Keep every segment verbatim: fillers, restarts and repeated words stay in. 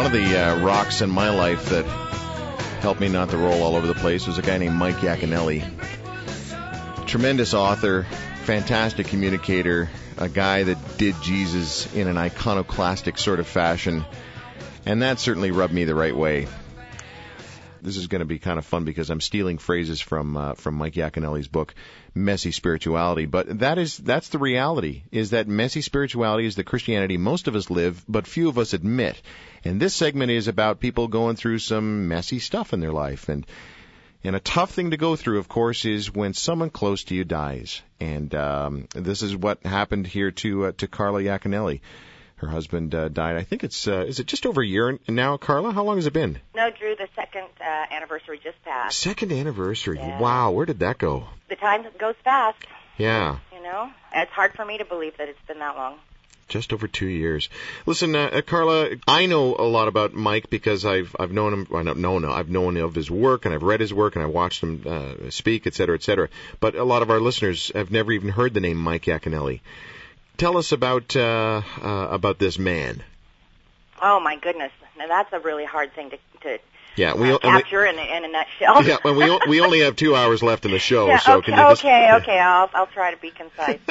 of the uh, rocks in my life that helped me not to roll all over the place was a guy named Mike Yaconelli. Tremendous author, fantastic communicator, a guy that did Jesus in an iconoclastic sort of fashion, and that certainly rubbed me the right way. This is going to be kind of fun because I'm stealing phrases from uh, from Mike Yaconelli's book, Messy Spirituality. But that is that's the reality, is that messy spirituality is the Christianity most of us live, but few of us admit. And this segment is about people going through some messy stuff in their life. And and a tough thing to go through, of course, is when someone close to you dies. And um, this is what happened here to uh, to Carla Yaconelli. Her husband uh, died. I think it's, uh, is it just over a year now, Carla? How long has it been? No, Drew, the second uh, anniversary just passed. Second anniversary. Yeah. Wow, where did that go? The time goes fast. Yeah. You know, it's hard for me to believe that it's been that long. Just over two years. Listen, uh, uh, Carla, I know a lot about Mike because I've I've known him. I don't know, no, I've known of his work and I've read his work and I've watched him uh, speak, et cetera, et cetera. But a lot of our listeners have never even heard the name Mike Yaconelli. Tell us about uh, uh, about this man. Oh my goodness! Now that's a really hard thing to, to yeah, we, uh, capture we, in, a, in a nutshell. Yeah, well, we we only have two hours left in the show, yeah, so okay, can you just... okay, okay. I'll I'll try to be concise.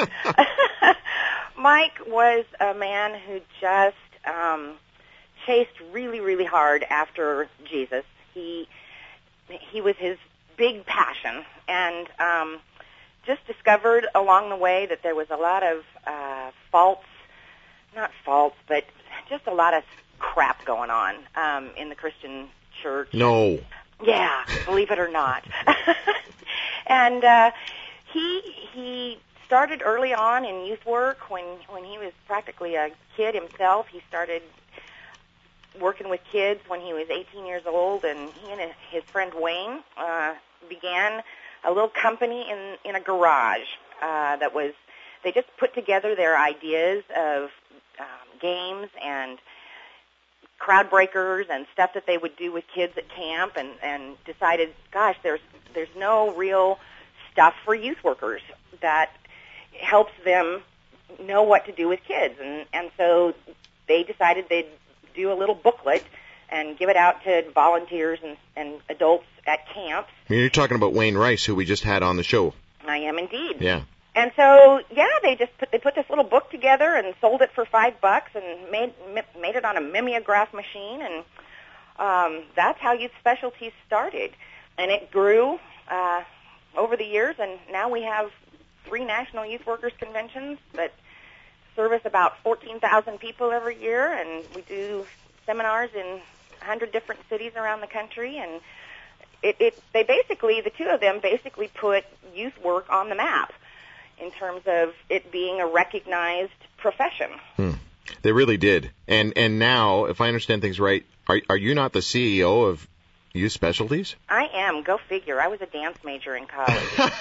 Mike was a man who just um, chased really, really hard after Jesus. He he was his big passion, and um, just discovered along the way that there was a lot of uh, faults, not faults, but just a lot of crap going on um, in the Christian church. No. Yeah, believe it or not. and uh, he he started early on in youth work when when he was practically a kid himself. He started working with kids when he was eighteen years old, and he and his friend Wayne uh, began a little company in in a garage uh, that was. They just put together their ideas of um, games and crowd breakers and stuff that they would do with kids at camp, and, and decided, gosh, there's there's no real stuff for youth workers that helps them know what to do with kids. And, and so they decided they'd do a little booklet and give it out to volunteers and, and adults at camps. You're talking about Wayne Rice, who we just had on the show. I am indeed. Yeah. And so, yeah, they just put they put this little book together and sold it for five bucks and made made it on a mimeograph machine, and um, that's how Youth Specialties started. And it grew uh, over the years, and now we have three national youth workers conventions that service about fourteen thousand people every year, and we do seminars in one hundred different cities around the country, and it, it they basically, the two of them basically put youth work on the map in terms of it being a recognized profession. Hmm. They really did. And and now, if I understand things right, are are you not the C E O of Youth Specialties? I am. Go figure. I was a dance major in college.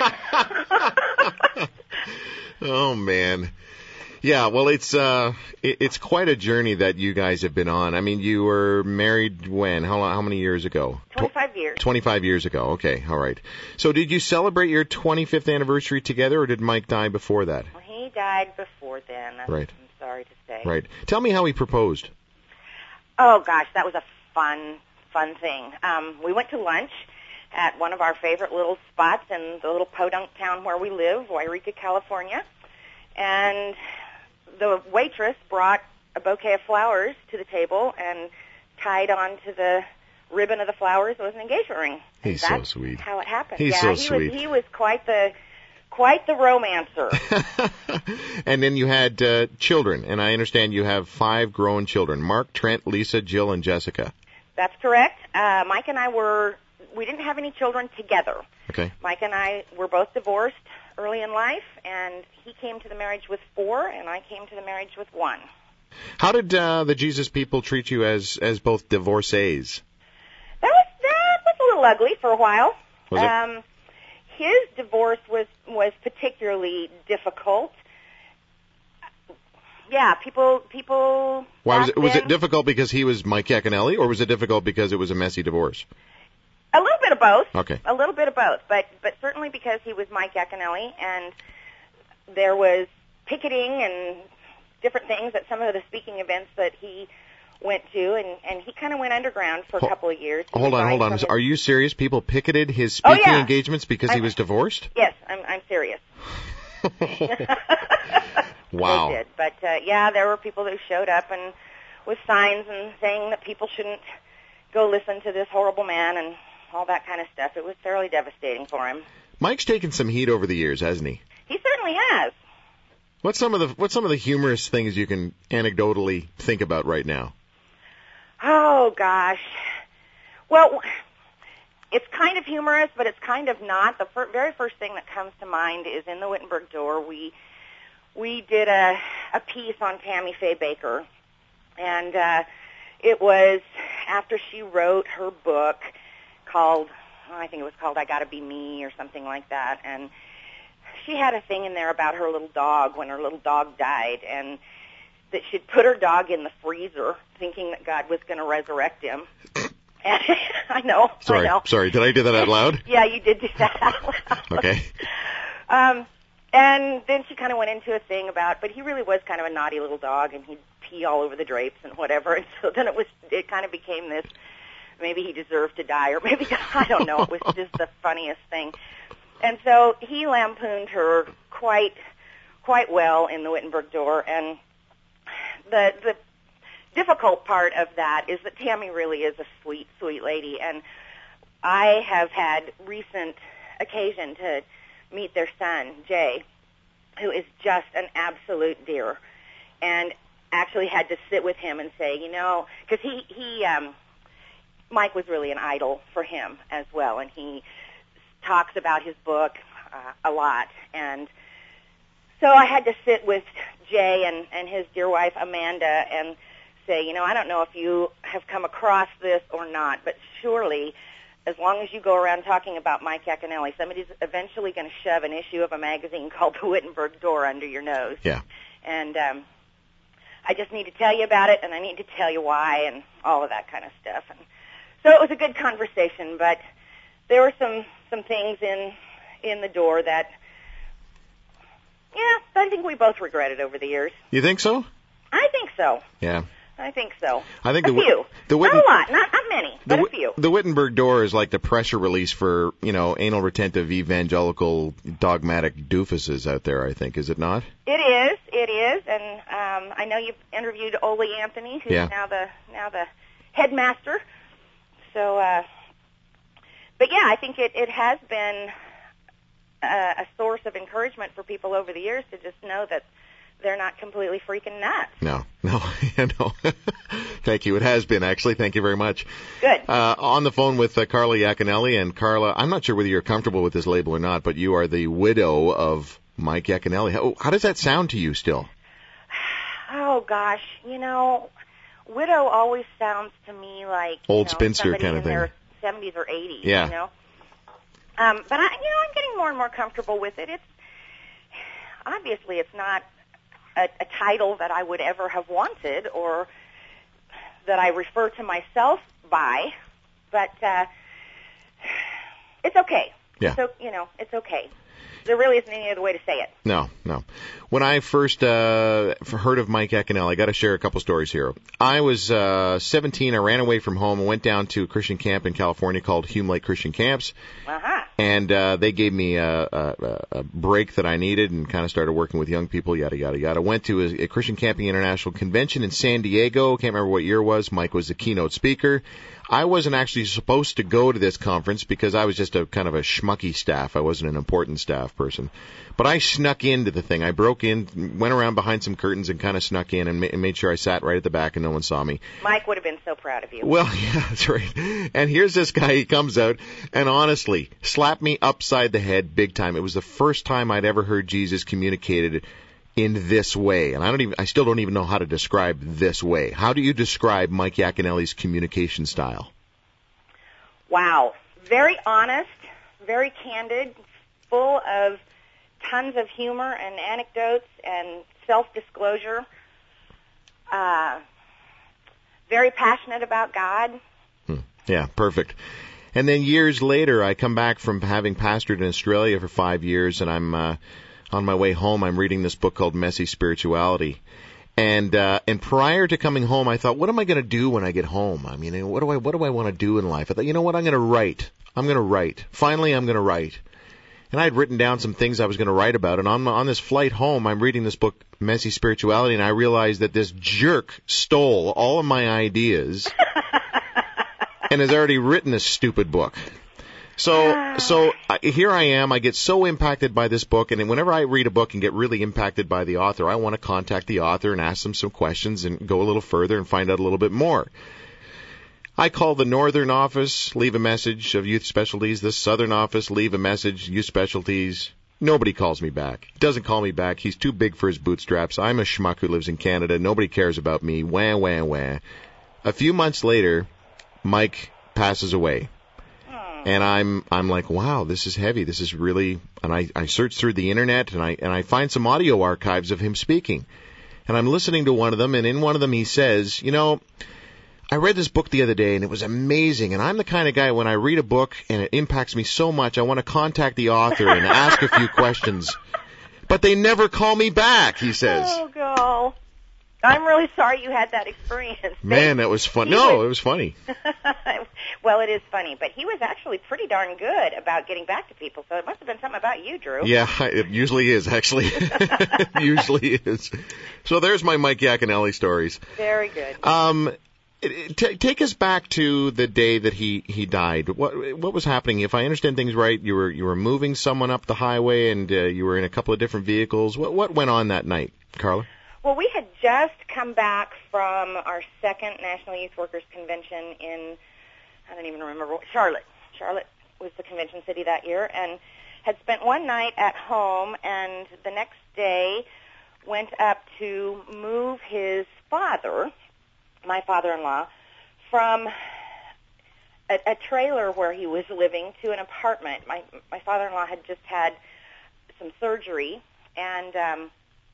Oh, man. Yeah, well, it's uh, it, it's quite a journey that you guys have been on. I mean, you were married when? How how many years ago? twenty-five years. twenty-five years ago. Okay, all right. So did you celebrate your twenty-fifth anniversary together, or did Mike die before that? Well, he died before then. That's, right. I'm sorry to say. Right. Tell me how he proposed. Oh, gosh, that was a fun, fun thing. Um, we went to lunch at one of our favorite little spots in the little podunk town where we live, Wairika, California. And the waitress brought a bouquet of flowers to the table and tied onto the ribbon of the flowers was an engagement ring. He's That's so sweet. How it happened. He's yeah, so he sweet. Was, he was quite the quite the romancer. And then you had uh, children, and I understand you have five grown children: Mark, Trent, Lisa, Jill, and Jessica. That's correct. Uh, Mike and I were we didn't have any children together. Okay. Mike and I were both divorced early in life, and he came to the marriage with four, and I came to the marriage with one. How did uh, the Jesus people treat you as as both divorcees? That was that was a little ugly for a while. Was it? Um, his divorce was was particularly difficult. Yeah, people people. Why was it? Was then, it difficult because he was Mike Yaconelli, or was it difficult because it was a messy divorce? A little bit of both. Okay. A little bit of both, but but certainly because he was Mike Yaconelli, and there was picketing and different things at some of the speaking events that he went to, and, and he kind of went underground for a couple of years. He hold on, hold on. his... Are you serious? People picketed his speaking oh, yeah. engagements because I'm, he was divorced? Yes, I'm, I'm serious. Wow. They did. But, uh, yeah, there were people who showed up and with signs and saying that people shouldn't go listen to this horrible man and all that kind of stuff. It was fairly devastating for him. Mike's taken some heat over the years, hasn't he? He certainly has. What's some of the what's some of the humorous things you can anecdotally think about right now? Oh, gosh. Well, it's kind of humorous, but it's kind of not. The fir- very first thing that comes to mind is in the Wittenberg Door, we we did a, a piece on Tammy Faye Bakker, and uh, it was after she wrote her book called, oh, I think it was called I Gotta Be Me or something like that, and she had a thing in there about her little dog when her little dog died, and that she'd put her dog in the freezer thinking that God was going to resurrect him. And I know, sorry, I know. Sorry, did I do that out loud? Yeah, you did do that out loud. Okay. Um, and then she kind of went into a thing about, but he really was kind of a naughty little dog, and he'd pee all over the drapes and whatever, and so then it was, it kind of became this, maybe he deserved to die, or maybe, I don't know, it was just the funniest thing. And so he lampooned her quite, quite well in the Wittenberg Door, and the the difficult part of that is that Tammy really is a sweet, sweet lady, and I have had recent occasion to meet their son, Jay, who is just an absolute dear, and actually had to sit with him and say, you know, because he, he um, Mike was really an idol for him as well, and he talks about his book uh, a lot, and so I had to sit with Jay and, and his dear wife Amanda and say, you know, I don't know if you have come across this or not, but surely as long as you go around talking about Mike Yaconelli, somebody's eventually going to shove an issue of a magazine called The Wittenberg Door under your nose. Yeah. And um, I just need to tell you about it, and I need to tell you why, and all of that kind of stuff. And so it was a good conversation, but there were some, some things in in the door that, yeah, I think we both regretted over the years. You think so? I think so. Yeah. I think so. I think a the, few. The Witten, not a lot, not, not many, but the, a few. The Wittenberg Door is like the pressure release for, you know, anal retentive evangelical dogmatic doofuses out there, I think, is it not? It is, it is, and um, I know you've interviewed Ole Anthony, who's yeah. now the now the headmaster. So, uh, but yeah, I think it, it has been a, a source of encouragement for people over the years to just know that they're not completely freaking nuts. No, no, no. Thank you. It has been, actually. Thank you very much. Good. Uh, on the phone with uh, Carla Yaconelli. And Carla, I'm not sure whether you're comfortable with this label or not, but you are the widow of Mike Yaconelli. How, how does that sound to you still? Oh, gosh. You know, widow always sounds to me like old you know, spinster kind of in thing. Their seventies or eighties, yeah. you know. Um, but I, you know, I'm getting more and more comfortable with it. It's obviously it's not a, a title that I would ever have wanted or that I refer to myself by, but uh, it's okay. Yeah. So you know, it's okay. There really isn't any other way to say it. No, no. When I first uh, heard of Mike Yaconelli, I got to share a couple stories here. I was uh, seventeen. I ran away from home and went down to a Christian camp in California called Hume Lake Christian Camps. Uh-huh. And uh, they gave me a, a, a break that I needed and kind of started working with young people, yada, yada, yada. Went to a, a Christian Camping International convention in San Diego. Can't remember what year it was. Mike was the keynote speaker. I wasn't actually supposed to go to this conference because I was just a kind of a schmucky staff. I wasn't an important staff person. But I snuck into the thing. I broke in, went around behind some curtains and kind of snuck in and, ma- and made sure I sat right at the back and no one saw me. Mike would have been so proud of you. Well, yeah, that's right. And here's this guy. He comes out and honestly slapped me upside the head big time. It was the first time I'd ever heard Jesus communicated in this way. And I don't even, I still don't even know how to describe this way. How do you describe Mike Yaconelli's communication style? Wow. Very honest, very candid, full of tons of humor and anecdotes and self-disclosure. Uh, very passionate about God. Hmm. Yeah, perfect. And then years later, I come back from having pastored in Australia for five years, and I'm uh, on my way home. I'm reading this book called Messy Spirituality. And uh, and prior to coming home, I thought, what am I going to do when I get home? I mean, what do I what do I want to do in life? I thought, you know what, I'm going to write. I'm going to write. Finally, I'm going to write. And I had written down some things I was going to write about. And on on this flight home, I'm reading this book, Messy Spirituality, and I realized that this jerk stole all of my ideas and has already written this stupid book. So, so uh, here I am. I get so impacted by this book, and whenever I read a book and get really impacted by the author, I want to contact the author and ask them some questions and go a little further and find out a little bit more. I call the northern office, leave a message of Youth Specialties. The southern office, leave a message, Youth Specialties. Nobody calls me back. He doesn't call me back. He's too big for his bootstraps. I'm a schmuck who lives in Canada. Nobody cares about me. Wah, wah, wah. A few months later, Mike passes away. And I'm I'm like, wow, this is heavy. This is really, and I, I search through the internet and I and I find some audio archives of him speaking. And I'm listening to one of them, and in one of them he says, you know, I read this book the other day and it was amazing. And I'm the kind of guy, when I read a book and it impacts me so much, I want to contact the author and ask a few questions. But they never call me back, he says. Oh, God. I'm really sorry you had that experience. Man, that was fun. No, was, it was funny. Well, it is funny, but he was actually pretty darn good about getting back to people, so it must have been something about you, Drew. Yeah, it usually is, actually. It usually is. So there's my Mike Yaconelli stories. Very good. Um, t- take us back to the day that he, he died. What what was happening? If I understand things right, you were you were moving someone up the highway, and uh, you were in a couple of different vehicles. What what went on that night, Carla? Well, we had just come back from our second National Youth Workers Convention in, I don't even remember, Charlotte. Charlotte was the convention city that year, and had spent one night at home, and the next day went up to move his father, my father-in-law, from a, a trailer where he was living to an apartment. My, my father-in-law had just had some surgery, and um,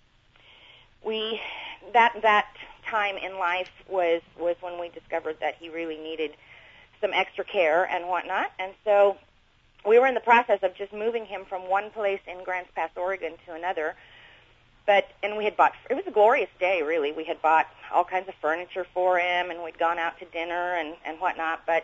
We that that time in life was was when we discovered that he really needed some extra care and whatnot, and so we were in the process of just moving him from one place in Grants Pass, Oregon, to another. But and we had bought. It was a glorious day, really. We had bought all kinds of furniture for him, and we'd gone out to dinner and and whatnot. But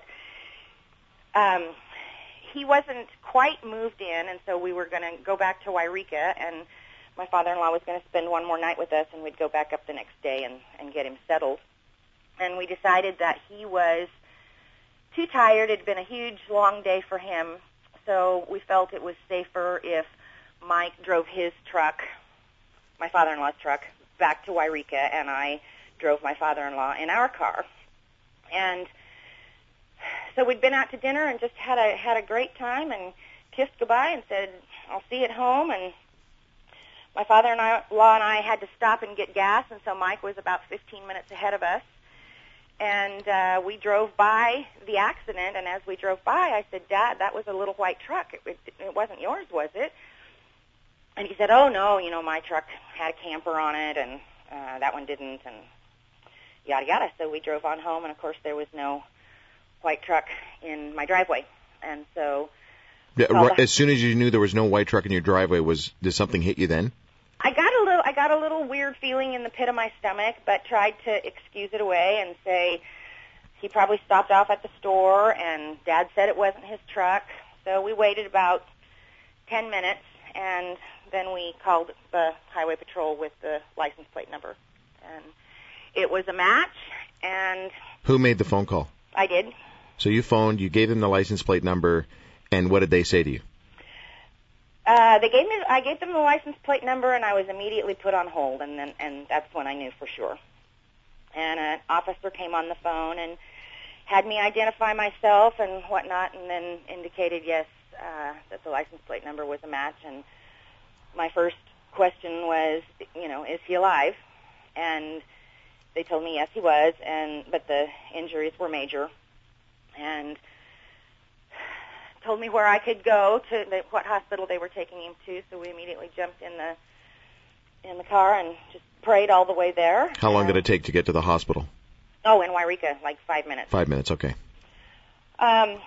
um, he wasn't quite moved in, and so we were going to go back to Wairika, and my father-in-law was going to spend one more night with us, and we'd go back up the next day and, and get him settled. And we decided that he was too tired. It had been a huge, long day for him, so we felt it was safer if Mike drove his truck, my father-in-law's truck, back to Wairika, and I drove my father-in-law in our car. And so we'd been out to dinner and just had a had a great time and kissed goodbye and said, I'll see you at home, and my father-in-law and I had to stop and get gas, and so Mike was about fifteen minutes ahead of us. And uh, we drove by the accident, and as we drove by, I said, Dad, that was a little white truck. It, it, it wasn't yours, was it? And he said, oh, no, you know, my truck had a camper on it, and uh, that one didn't, and yada, yada. So we drove on home, and, of course, there was no white truck in my driveway. And so... Yeah, right, as soon as you knew there was no white truck in your driveway, was did something hit you then? I got a little I got a little weird feeling in the pit of my stomach, but tried to excuse it away and say he probably stopped off at the store, and Dad said it wasn't his truck. So we waited about ten minutes, and then we called the highway patrol with the license plate number. And it was a match, and... Who made the phone call? I did. So you phoned, you gave them the license plate number, and what did they say to you? Uh, they gave me. I gave them the license plate number, and I was immediately put on hold, and then and that's when I knew for sure. And an officer came on the phone and had me identify myself and whatnot, and then indicated yes uh, that the license plate number was a match. And my first question was, you know, is he alive? And they told me yes, he was, and but the injuries were major, and told me where I could go to the, what hospital they were taking him to. So we immediately jumped in the in the car and just prayed all the way there. How long uh, did it take to get to the hospital? Oh, in Wairika, like five minutes. Five minutes, okay. Um,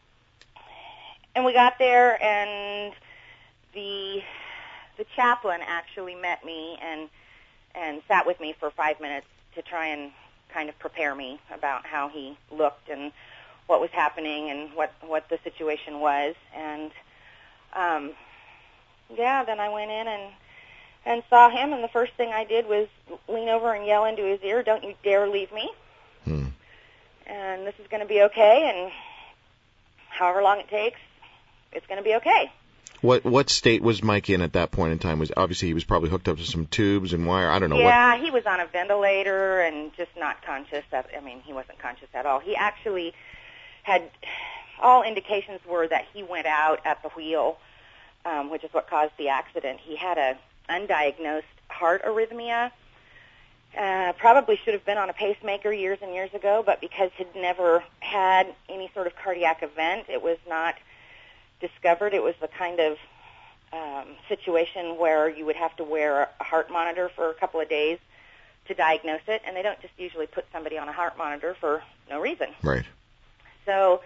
and we got there, and the the chaplain actually met me and and sat with me for five minutes to try and kind of prepare me about how he looked and what was happening and what, what the situation was. And, um, yeah, then I went in and, and saw him, and the first thing I did was lean over and yell into his ear, "Don't you dare leave me. Hmm. And this is going to be okay, and however long it takes, it's going to be okay." What what state was Mike in at that point in time? Was obviously he was probably hooked up to some tubes and wire. I don't know. Yeah, what... he was on a ventilator and just not conscious. I mean, he wasn't conscious at all. He actually had, all indications were that he went out at the wheel, um, which is what caused the accident. He had a undiagnosed heart arrhythmia. Uh, probably should have been on a pacemaker years and years ago, but because he'd never had any sort of cardiac event, it was not discovered. It was the kind of um, situation where you would have to wear a heart monitor for a couple of days to diagnose it, and they don't just usually put somebody on a heart monitor for no reason. Right. So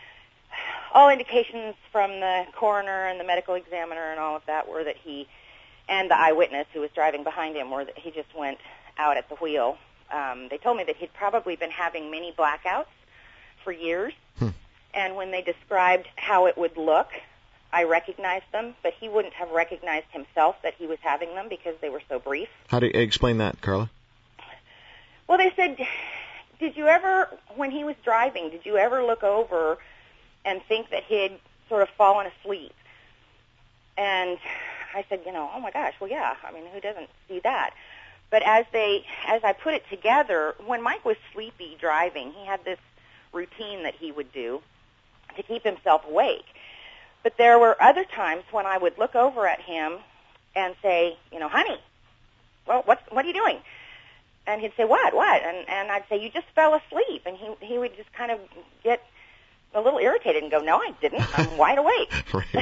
all indications from the coroner and the medical examiner and all of that were that he, and the eyewitness who was driving behind him, were that he just went out at the wheel. Um, they told me that he'd probably been having many blackouts for years. Hmm. And when they described how it would look, I recognized them, but he wouldn't have recognized himself that he was having them because they were so brief. How do you explain that, Carla? Well, they said, did you ever, when he was driving, did you ever look over and think that he'd sort of fallen asleep? And I said, you know, oh my gosh, well, yeah. I mean, who doesn't see that? But as they, as I put it together, when Mike was sleepy driving, he had this routine that he would do to keep himself awake. But there were other times when I would look over at him and say, you know, honey, well, what's, what are you doing? And he'd say, what, what? And, and I'd say, you just fell asleep. And he, he would just kind of get a little irritated and go, no, I didn't. I'm wide awake. Right.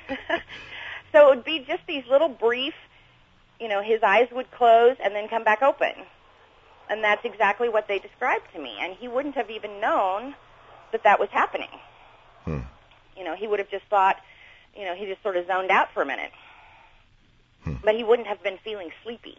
So it would be just these little brief, you know, his eyes would close and then come back open. And that's exactly what they described to me. And he wouldn't have even known that that was happening. Hmm. You know, he would have just thought, you know, he just sort of zoned out for a minute. Hmm. But he wouldn't have been feeling sleepy.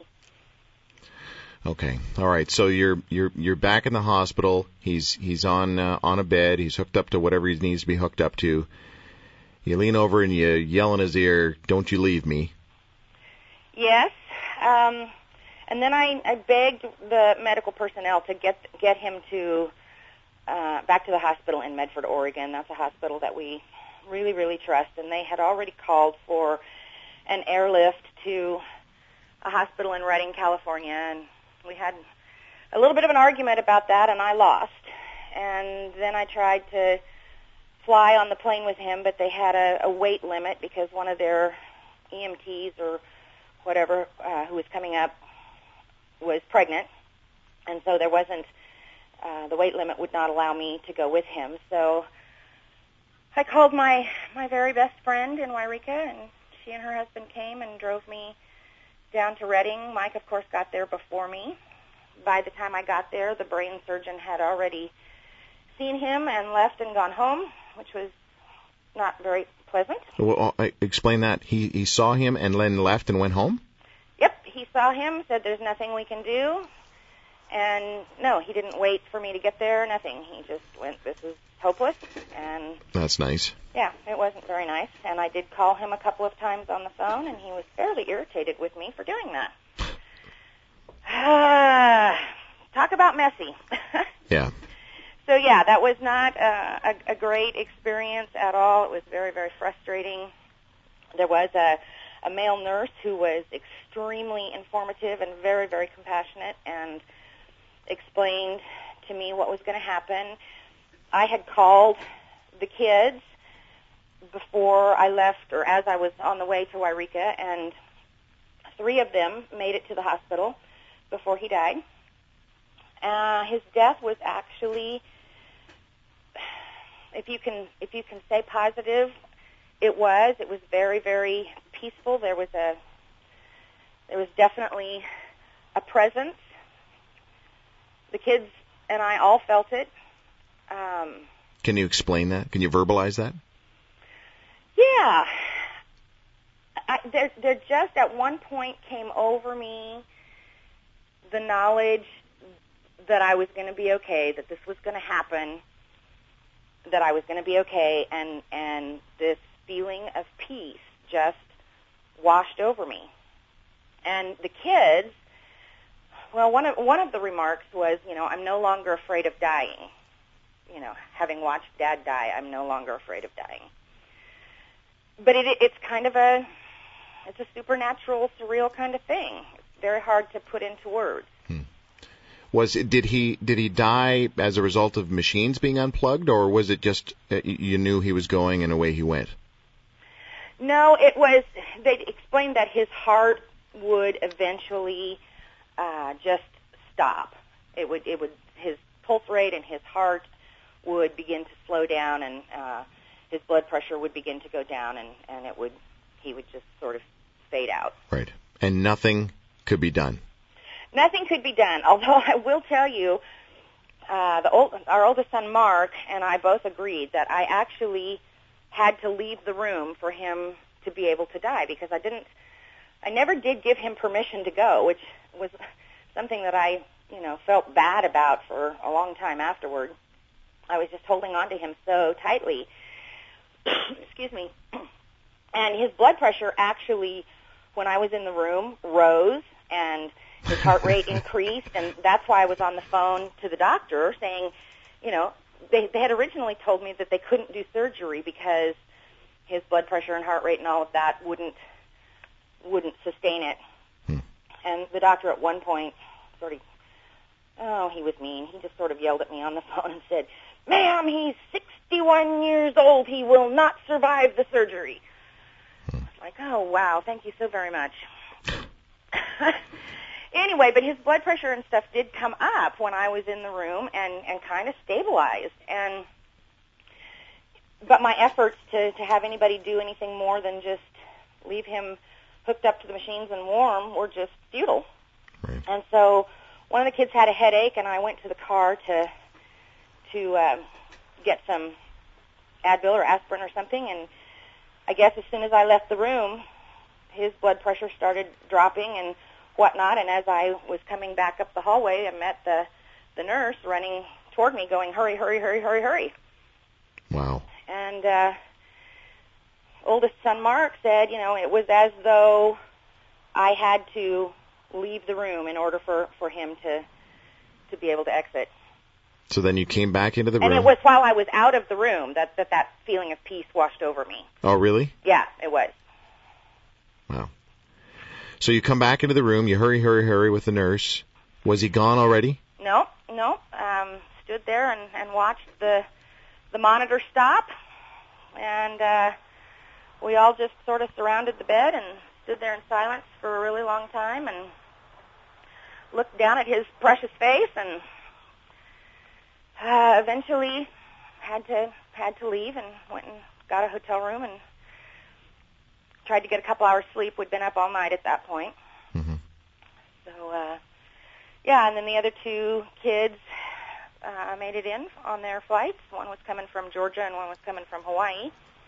Okay. All right. So you're you're you're back in the hospital. He's he's on uh, on a bed. He's hooked up to whatever he needs to be hooked up to. You lean over and you yell in his ear, "Don't you leave me." Yes. Um, and then I, I begged the medical personnel to get get him to uh, back to the hospital in Medford, Oregon. That's a hospital that we really, really trust. And they had already called for an airlift to a hospital in Redding, California. And we had a little bit of an argument about that, and I lost. And then I tried to fly on the plane with him, but they had a, a weight limit because one of their E M Ts or whatever uh, who was coming up was pregnant, and so there wasn't, uh, the weight limit would not allow me to go with him. So I called my, my very best friend in Wairika, and she and her husband came and drove me down to Redding. Mike, of course, got there before me. By the time I got there, the brain surgeon had already seen him and left and gone home, which was not very pleasant. Well, uh, explain that. He he saw him and then left and went home? Yep, he saw him, said there's nothing we can do. And no, he didn't wait for me to get there, nothing. He just went, this is hopeless. And that's nice. Yeah, it wasn't very nice. And I did call him a couple of times on the phone, and he was fairly irritated with me for doing that. Uh, talk about messy. Yeah. So, yeah, that was not uh, a, a great experience at all. It was very, very frustrating. There was a, a male nurse who was extremely informative and very, very compassionate and explained to me what was going to happen. I had called the kids before I left, or as I was on the way to Wairika, and three of them made it to the hospital before he died. Uh, his death was actually, if you can, if you can say positive, it was. It was very, very peaceful. There was a, there was definitely a presence. The kids and I all felt it. Um, Can you explain that? Can you verbalize that? Yeah. I, there, there just at one point came over me the knowledge that I was going to be okay, that this was going to happen, that I was going to be okay, and and this feeling of peace just washed over me. And the kids, well, one of one of the remarks was, you know, I'm no longer afraid of dying. You know, having watched Dad die, I'm no longer afraid of dying. But it, it's kind of a, it's a supernatural, surreal kind of thing. It's very hard to put into words. Hmm. Was it, did he did he die as a result of machines being unplugged, or was it just uh, you knew he was going and away he went? No, it was. They explained that his heart would eventually uh, just stop. It would it would his pulse rate and his heart would begin to slow down, and uh, his blood pressure would begin to go down, and, and it would he would just sort of fade out. Right. And nothing could be done. Nothing could be done. Although I will tell you, uh, the old, our oldest son Mark and I both agreed that I actually had to leave the room for him to be able to die, because I didn't. I never did give him permission to go, which was something that I, you know, felt bad about for a long time afterward. I was just holding on to him so tightly. Excuse me. And his blood pressure actually, when I was in the room, rose, and his heart rate increased, and that's why I was on the phone to the doctor saying, you know, they, they had originally told me that they couldn't do surgery because his blood pressure and heart rate and all of that wouldn't wouldn't sustain it. Hmm. And the doctor at one point sort of, oh, he was mean. He just sort of yelled at me on the phone and said, "Ma'am, he's sixty-one years old. He will not survive the surgery." Hmm. I was like, oh, wow, thank you so very much. Anyway, but his blood pressure and stuff did come up when I was in the room and, and kind of stabilized. And but my efforts to, to have anybody do anything more than just leave him hooked up to the machines and warm were just futile. Right. And so one of the kids had a headache, and I went to the car to to uh, get some Advil or aspirin or something, and I guess as soon as I left the room, his blood pressure started dropping and whatnot, and as I was coming back up the hallway, I met the, the nurse running toward me going, hurry, hurry, hurry, hurry, hurry. Wow. And uh, oldest son Mark said, you know, it was as though I had to leave the room in order for, for him to to be able to exit. So then you came back into the room? And it was while I was out of the room that that, that feeling of peace washed over me. Oh, really? Yeah, it was. Wow. So you come back into the room, you hurry, hurry, hurry with the nurse. Was he gone already? No, no. Um, stood there and, and watched the the monitor stop, and uh, we all just sort of surrounded the bed and stood there in silence for a really long time and looked down at his precious face, and uh, eventually had to had to leave and went and got a hotel room and tried to get a couple hours sleep. We'd been up all night at that point. Mm-hmm. So, uh, yeah, and then the other two kids uh, made it in on their flights. One was coming from Georgia and one was coming from Hawaii.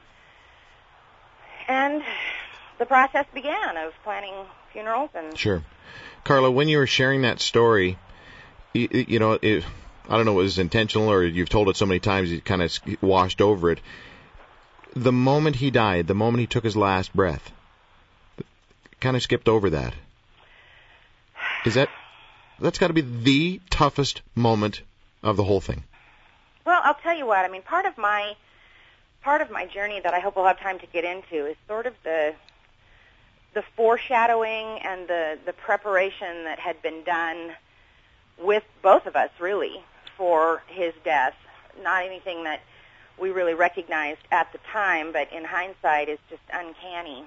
And the process began of planning funerals. And Sure. Carla, when you were sharing that story, you, you know, it, I don't know if it was intentional or you've told it so many times you kind of washed over it. The moment he died, the moment he took his last breath, kind of skipped over that. Is that, that's got to be the toughest moment of the whole thing. Well, I'll tell you what, I mean, part of my, part of my journey that I hope we'll have time to get into is sort of the, the foreshadowing and the, the preparation that had been done with both of us, really, for his death. Not anything that we really recognized at the time, but in hindsight is just uncanny.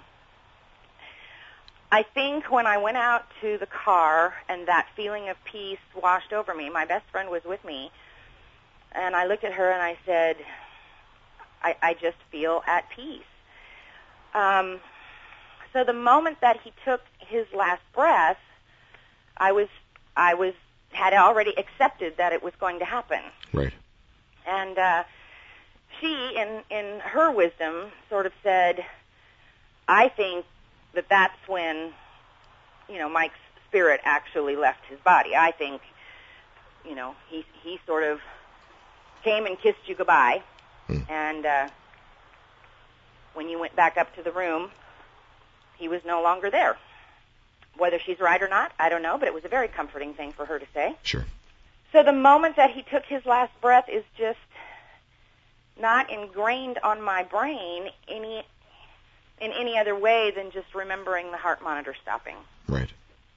I think when I went out to the car and that feeling of peace washed over me, my best friend was with me, and I looked at her and I said, I, I just feel at peace. Um, so the moment that he took his last breath, I was, I was, had already accepted that it was going to happen. Right. And, uh, she, in, in her wisdom, sort of said, I think that that's when, you know, Mike's spirit actually left his body. I think, you know, he he sort of came and kissed you goodbye, mm. and uh, when you went back up to the room, he was no longer there. Whether she's right or not, I don't know, but it was a very comforting thing for her to say. Sure. So the moment that he took his last breath is just not ingrained on my brain any in any other way than just remembering the heart monitor stopping. Right.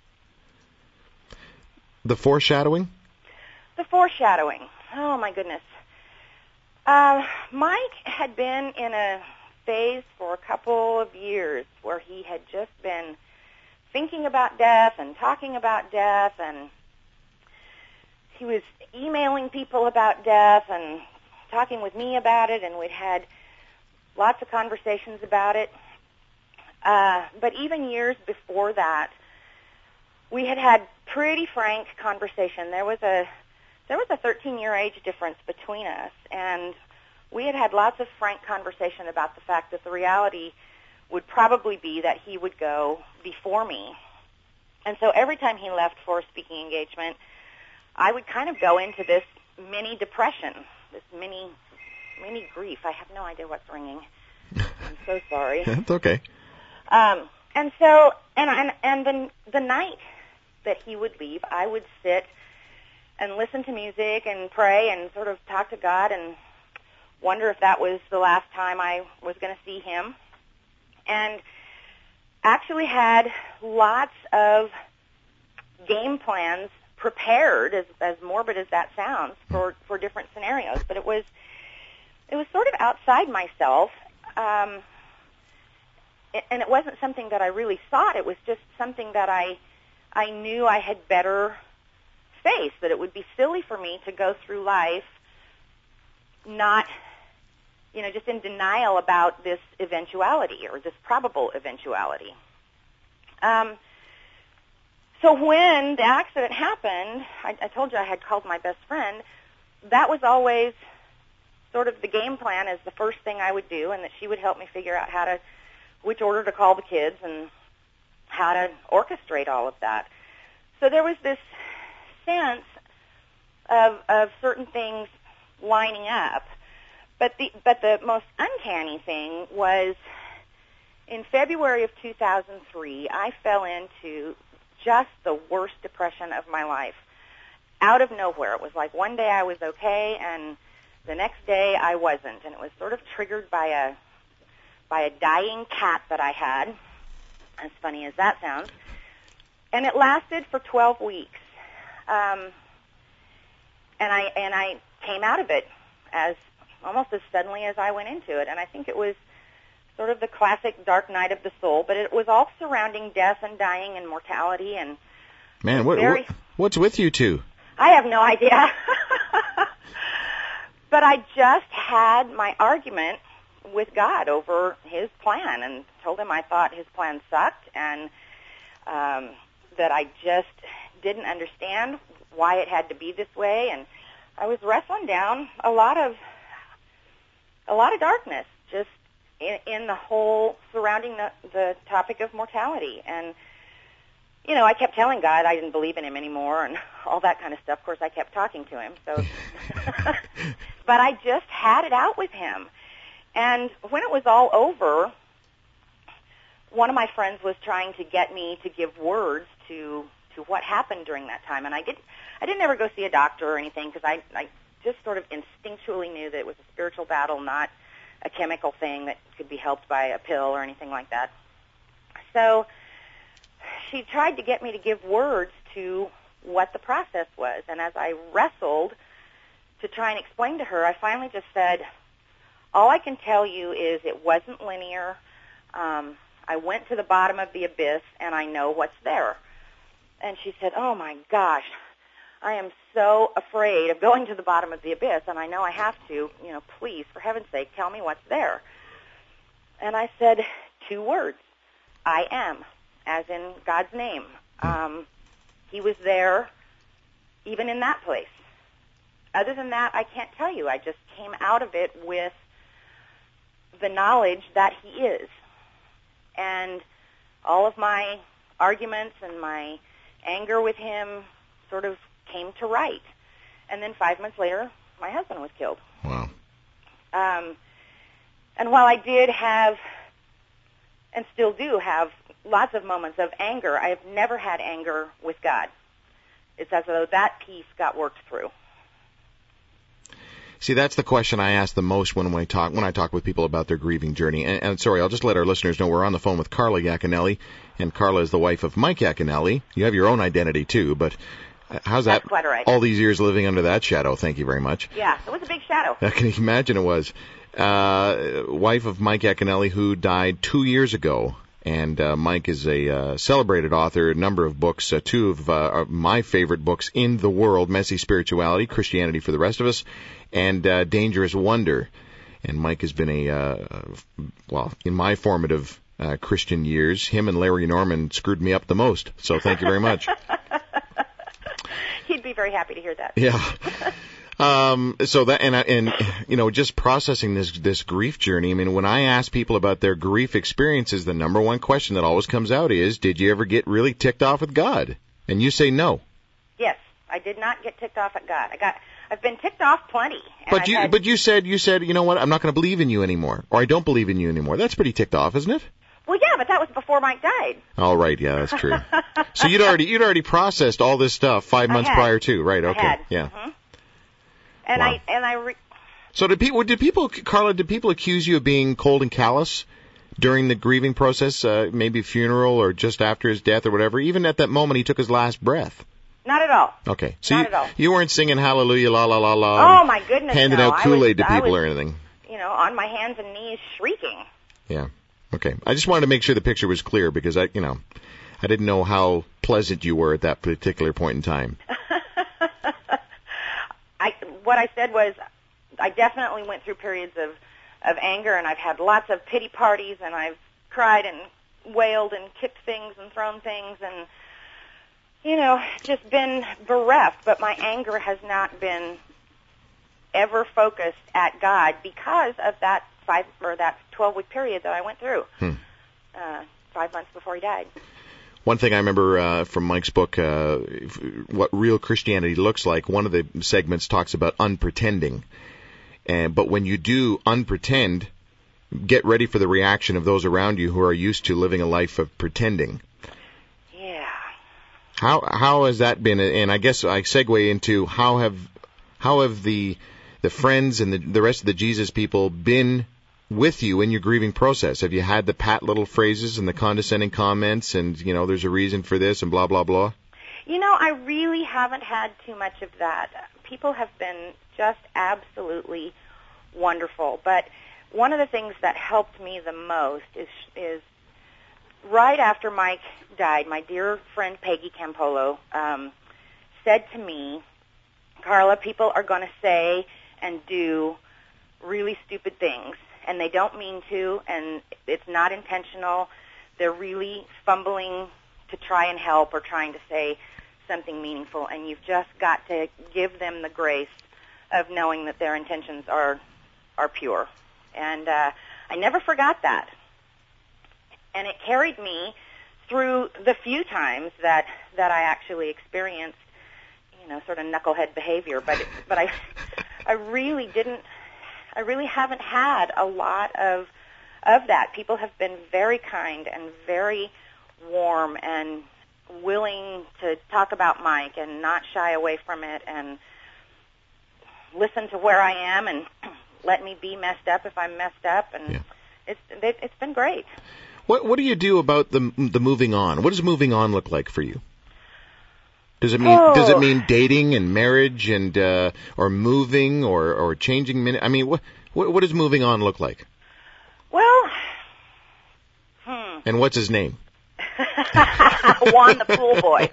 The foreshadowing? The foreshadowing. Oh, my goodness. Uh, Mike had been in a phase for a couple of years where he had just been thinking about death and talking about death, and he was emailing people about death and talking with me about it, and we'd had lots of conversations about it. Uh, but even years before that, we had had pretty frank conversation. There was a there was a thirteen-year age difference between us, and we had had lots of frank conversation about the fact that the reality would probably be that he would go before me. And so every time he left for a speaking engagement, I would kind of go into this mini depression, this mini mini grief. I have no idea what's ringing. I'm so sorry. That's okay. Um, and so, and and and the the night that he would leave, I would sit and listen to music and pray and sort of talk to God and wonder if that was the last time I was going to see him. And actually had lots of game plans prepared, as as morbid as that sounds, for for different scenarios. But it was it was sort of outside myself. Um, And it wasn't something that I really thought. It was just something that I I knew I had better face, that it would be silly for me to go through life not, you know, just in denial about this eventuality or this probable eventuality. Um, so when the accident happened, I, I told you I had called my best friend. That was always sort of the game plan as the first thing I would do, and that she would help me figure out how to which order to call the kids and how to orchestrate all of that. So there was this sense of of certain things lining up. But the but the most uncanny thing was in February of two thousand three, I fell into just the worst depression of my life. Out of nowhere. It was like one day I was okay and the next day I wasn't. And it was sort of triggered by a by a dying cat that I had, as funny as that sounds. And it lasted for twelve weeks. Um, and I and I came out of it as almost as suddenly as I went into it. And I think it was sort of the classic dark night of the soul, but it was all surrounding death and dying and mortality. And Man, what, very, what what's with you two? I have no idea. But I just had my argument with God over his plan and told him I thought his plan sucked and um, that I just didn't understand why it had to be this way. And I was wrestling down a lot of a lot of darkness just in, in the whole surrounding the, the topic of mortality. And, you know, I kept telling God I didn't believe in him anymore and all that kind of stuff. Of course, I kept talking to him. So, but I just had it out with him. And when it was all over, one of my friends was trying to get me to give words to to what happened during that time. And I did I didn't ever go see a doctor or anything because I, I just sort of instinctually knew that it was a spiritual battle, not a chemical thing that could be helped by a pill or anything like that. So she tried to get me to give words to what the process was. And as I wrestled to try and explain to her, I finally just said, all I can tell you is it wasn't linear. Um, I went to the bottom of the abyss, and I know what's there. And she said, oh, my gosh, I am so afraid of going to the bottom of the abyss, and I know I have to. You know, please, for heaven's sake, tell me what's there. And I said two words, I am, as in God's name. Um, he was there even in that place. Other than that, I can't tell you. I just came out of it with the knowledge that he is. And all of my arguments and my anger with him sort of came to right. And then five months later, my husband was killed. Wow. Um, and while I did have, and still do have, lots of moments of anger, I have never had anger with God. It's as though that piece got worked through. See, that's the question I ask the most when I talk when I talk with people about their grieving journey. And, and sorry, I'll just let our listeners know we're on the phone with Carla Iaconelli, and Carla is the wife of Mike Iaconelli. You have your own identity too, but how's that? That's quite right. All these years living under that shadow. Thank you very much. Yeah, it was a big shadow. I can imagine it was. Uh, wife of Mike Iaconelli, who died two years ago. And uh, Mike is a uh, celebrated author, a number of books, uh, two of uh, my favorite books in the world, Messy Spirituality, Christianity for the Rest of Us, and uh, Dangerous Wonder. And Mike has been a, uh, well, in my formative uh, Christian years, him and Larry Norman screwed me up the most. So thank you very much. He'd be very happy to hear that. Yeah. Um, so that, and, and, you know, just processing this, this grief journey. I mean, when I ask people about their grief experiences, the number one question that always comes out is, did you ever get really ticked off with God? And you say no. Yes, I did not get ticked off at God. I got, I've been ticked off plenty. But you, had, but you said, you said, you know what, I'm not going to believe in you anymore, or I don't believe in you anymore. That's pretty ticked off, isn't it? Well, yeah, but that was before Mike died. Oh, right, yeah, that's true. So you'd already, you'd already processed all this stuff five months prior to, right? Okay, I had. yeah. Mm-hmm. And wow. I and I. Re- so did people? Did people, Carla? Did people accuse you of being cold and callous during the grieving process? Uh, maybe funeral or just after his death or whatever. Even at that moment, he took his last breath. Not at all. Okay, so Not you, at all. you weren't singing Hallelujah, la la la la. Oh my goodness! Handing no. out Kool-Aid was, to people was, or anything. You know, on my hands and knees, shrieking. Yeah. Okay. I just wanted to make sure the picture was clear because I, you know, I didn't know how pleasant you were at that particular point in time. I, what I said was, I definitely went through periods of, of anger, and I've had lots of pity parties, and I've cried and wailed and kicked things and thrown things, and, you know, just been bereft. But my anger has not been ever focused at God because of that five or that twelve-week period that I went through, hmm. uh, five months before he died. One thing I remember uh, from Mike's book, uh, what real Christianity looks like, one of the segments talks about unpretending. And, but when you do unpretend, get ready for the reaction of those around you who are used to living a life of pretending. Yeah. How how has that been? And I guess I segue into how have how have the the friends and the, the rest of the Jesus people been with you in your grieving process? Have you had the pat little phrases and the condescending comments and, you know, there's a reason for this and blah, blah, blah? You know, I really haven't had too much of that. People have been just absolutely wonderful. But one of the things that helped me the most is is right after Mike died, my dear friend Peggy Campolo um, said to me, Carla, people are going to say and do really stupid things, and they don't mean to, and it's not intentional. They're really fumbling to try and help or trying to say something meaningful, and you've just got to give them the grace of knowing that their intentions are are pure. And uh, I never forgot that. And it carried me through the few times that, that I actually experienced, you know, sort of knucklehead behavior. But it, but I I really didn't. I really haven't had a lot of of that. People have been very kind and very warm and willing to talk about Mike and not shy away from it and listen to where I am and let me be messed up if I'm messed up. And yeah. it's it, it's been great. What what do you do about the the moving on? What does moving on look like for you? Does it mean oh. does it mean dating and marriage and uh, or moving or or changing minute? I mean, what, what what does moving on look like? Well, hmm. And what's his name? Juan the pool boy.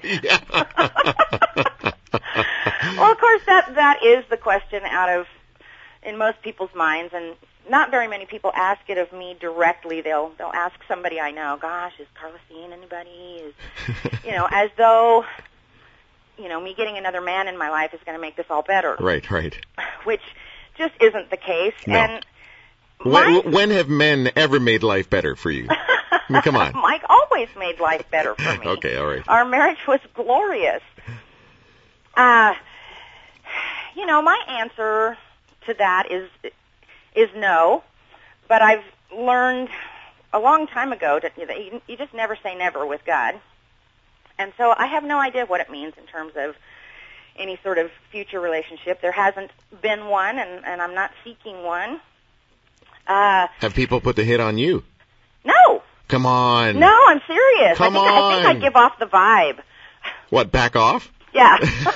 Well, of course, that that is the question out of in most people's minds, and not very many people ask it of me directly. They'll they'll ask somebody I know. Gosh, is Carla seeing anybody? Is you know, as though you know me getting another man in my life is going to make this all better. Right, right. Which just isn't the case. No. And when, when have men ever made life better for you? I mean, come on. Mike always always made life better for me. Okay, all right. Our marriage was glorious. Uh, you know, my answer to that is is no, but I've learned a long time ago that you, you just never say never with God. And so I have no idea what it means in terms of any sort of future relationship. There hasn't been one, and, and I'm not seeking one. Uh, Have people put the hit on you? No. Come on. No, I'm serious. Come I think, on. I think I give off the vibe. What, back off? Yeah.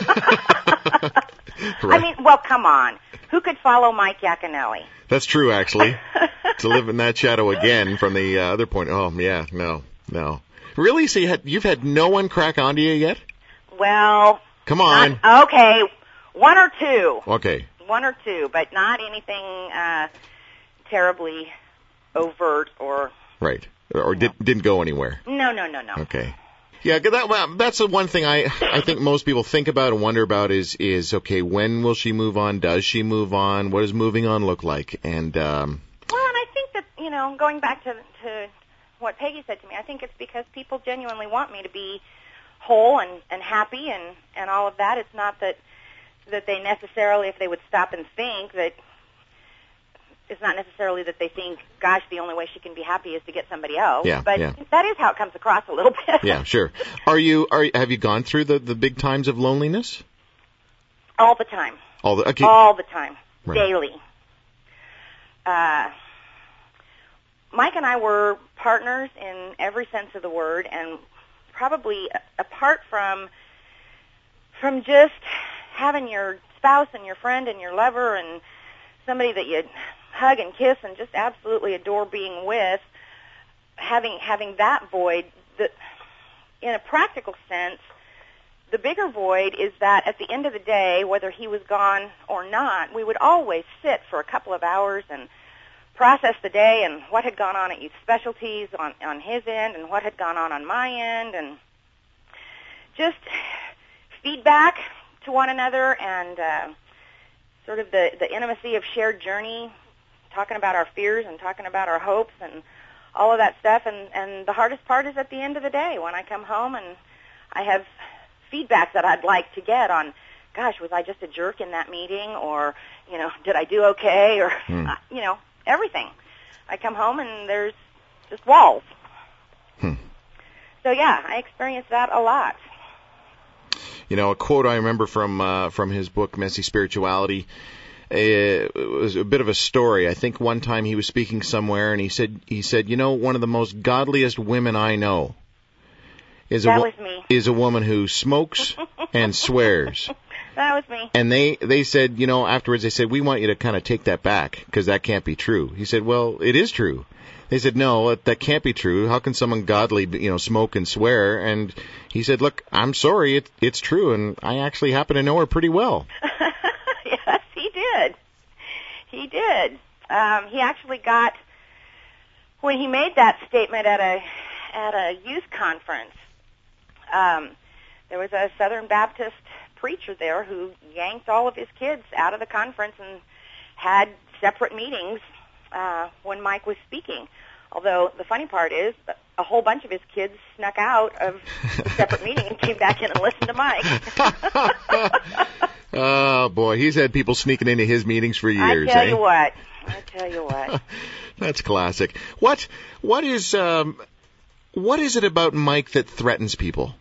Right. I mean, well, come on. Who could follow Mike Yaconelli? That's true, actually. To live in that shadow again from the uh, other point. Oh, yeah, no, no. Really? So you had, you've had no one crack onto you yet? Well. Come on. Not, okay. One or two. Okay. One or two, but not anything uh, terribly overt or... Right. Or, or did, didn't go anywhere. No, no, no, no. Okay. Yeah, that, well, that's the one thing I I think most people think about and wonder about is, is, okay, when will she move on? Does she move on? What does moving on look like? And um, Well, and I think that, you know, going back to, to what Peggy said to me, I think it's because people genuinely want me to be whole and, and happy and, and all of that. It's not that that they necessarily, if they would stop and think, that it's not necessarily that they think, gosh, the only way she can be happy is to get somebody else. Yeah, but yeah. that is how it comes across a little bit. Yeah, sure. Are you? Are have you gone through the, the big times of loneliness? All the time. All the okay. All the time. Right. Daily. Uh, Mike and I were partners in every sense of the word, and probably apart from from just having your spouse and your friend and your lover and somebody that you hug and kiss and just absolutely adore being with, having having that void, that in a practical sense, the bigger void is that at the end of the day, whether he was gone or not, we would always sit for a couple of hours and process the day and what had gone on at Youth Specialties on, on his end and what had gone on on my end, and just feedback to one another and uh, sort of the, the intimacy of shared journey, talking about our fears and talking about our hopes and all of that stuff. And, and the hardest part is at the end of the day when I come home and I have feedback that I'd like to get on, gosh, was I just a jerk in that meeting, or, you know, did I do okay, or, hmm. uh, you know, everything. I come home and there's just walls. Hmm. So, yeah, I experience that a lot. You know, a quote I remember from uh, from his book, Messy Spirituality, uh, it was a bit of a story. I think one time he was speaking somewhere, and he said, he said, you know, one of the most godliest women I know is a, that wo- was me. is a woman who smokes and swears. That was me. And they, they said, you know, afterwards they said, we want you to kind of take that back because that can't be true. He said, well, it is true. They said, no, that can't be true. How can someone godly, you know, smoke and swear? And he said, look, I'm sorry, it, it's true, and I actually happen to know her pretty well. Yes, he did. He did. Um, he actually got, when he made that statement at a at a youth conference, um, there was a Southern Baptist preacher there who yanked all of his kids out of the conference and had separate meetings uh, when Mike was speaking. Although the funny part is a whole bunch of his kids snuck out of the separate meeting and came back in and listened to Mike. Oh, boy, he's had people sneaking into his meetings for years. I tell eh? you what. I tell you what. That's classic. What what is um what is it about Mike that threatens people?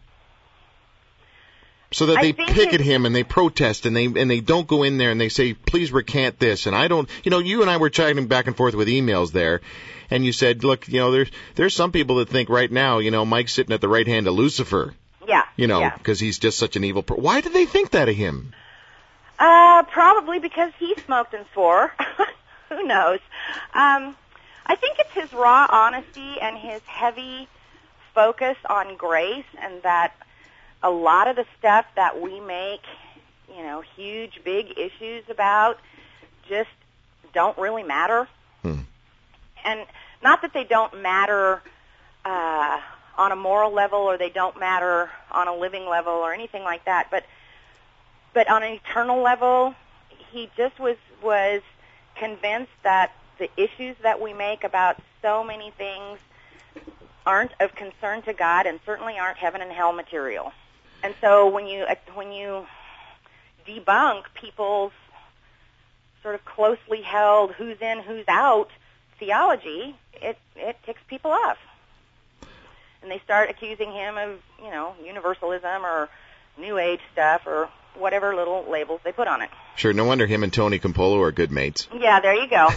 So that I they think pick at it's- him and they protest and they and they don't go in there and they say, please recant this. And I don't, you know, you and I were chatting back and forth with emails there, and you said, look, you know, there's there's some people that think right now, you know, Mike's sitting at the right hand of Lucifer. Yeah. You know, yeah. because he's just such an evil person. Why do they think that of him? Uh, probably because he smoked and swore. Who knows? Um, I think it's his raw honesty and his heavy focus on grace, and that a lot of the stuff that we make, you know, huge, big issues about just don't really matter. Hmm. And not that they don't matter uh, on a moral level or they don't matter on a living level or anything like that, but but on an eternal level, he just was was convinced that the issues that we make about so many things aren't of concern to God and certainly aren't heaven and hell material. And so when you when you debunk people's sort of closely held who's in, who's out theology, it, it ticks people off. And they start accusing him of, you know, universalism or New Age stuff or whatever little labels they put on it. Sure, no wonder him and Tony Campolo are good mates. Yeah, there you go.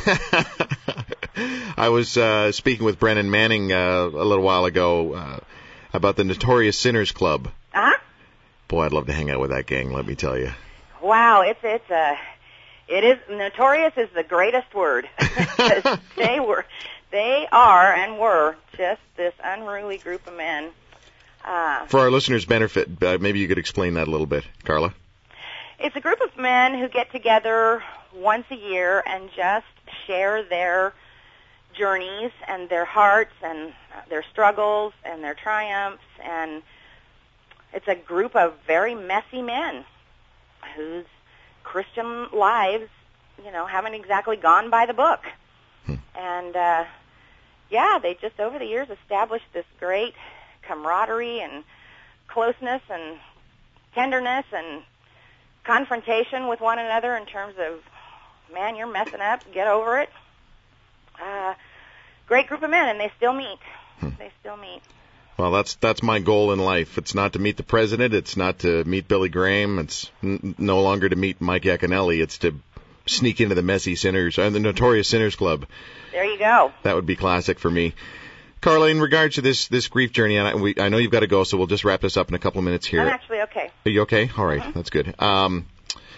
I was uh, speaking with Brennan Manning uh, a little while ago uh, about the Notorious Sinners Club. Uh-huh. Boy, I'd love to hang out with that gang, let me tell you. Wow, it's it's a it is notorious is the greatest word. they were they are and were just this unruly group of men. Uh, For our listeners' benefit, uh, maybe you could explain that a little bit, Carla. It's a group of men who get together once a year and just share their journeys and their hearts and their struggles and their triumphs, and it's a group of very messy men whose Christian lives, you know, haven't exactly gone by the book. Hmm. And, uh, yeah, they just over the years established this great camaraderie and closeness and tenderness and confrontation with one another in terms of, man, you're messing up, get over it. Uh, great group of men, and they still meet. Hmm. They still meet. Well, that's that's my goal in life. It's not to meet the president. It's not to meet Billy Graham. It's n- no longer to meet Mike Yaconelli. It's to sneak into the messy sinners, uh, the Notorious Sinners Club. There you go. That would be classic for me. Carla, in regards to this this grief journey, and I, we, I know you've got to go, so we'll just wrap this up in a couple of minutes here. I'm actually okay. Are you okay? All right, mm-hmm. That's good. Um,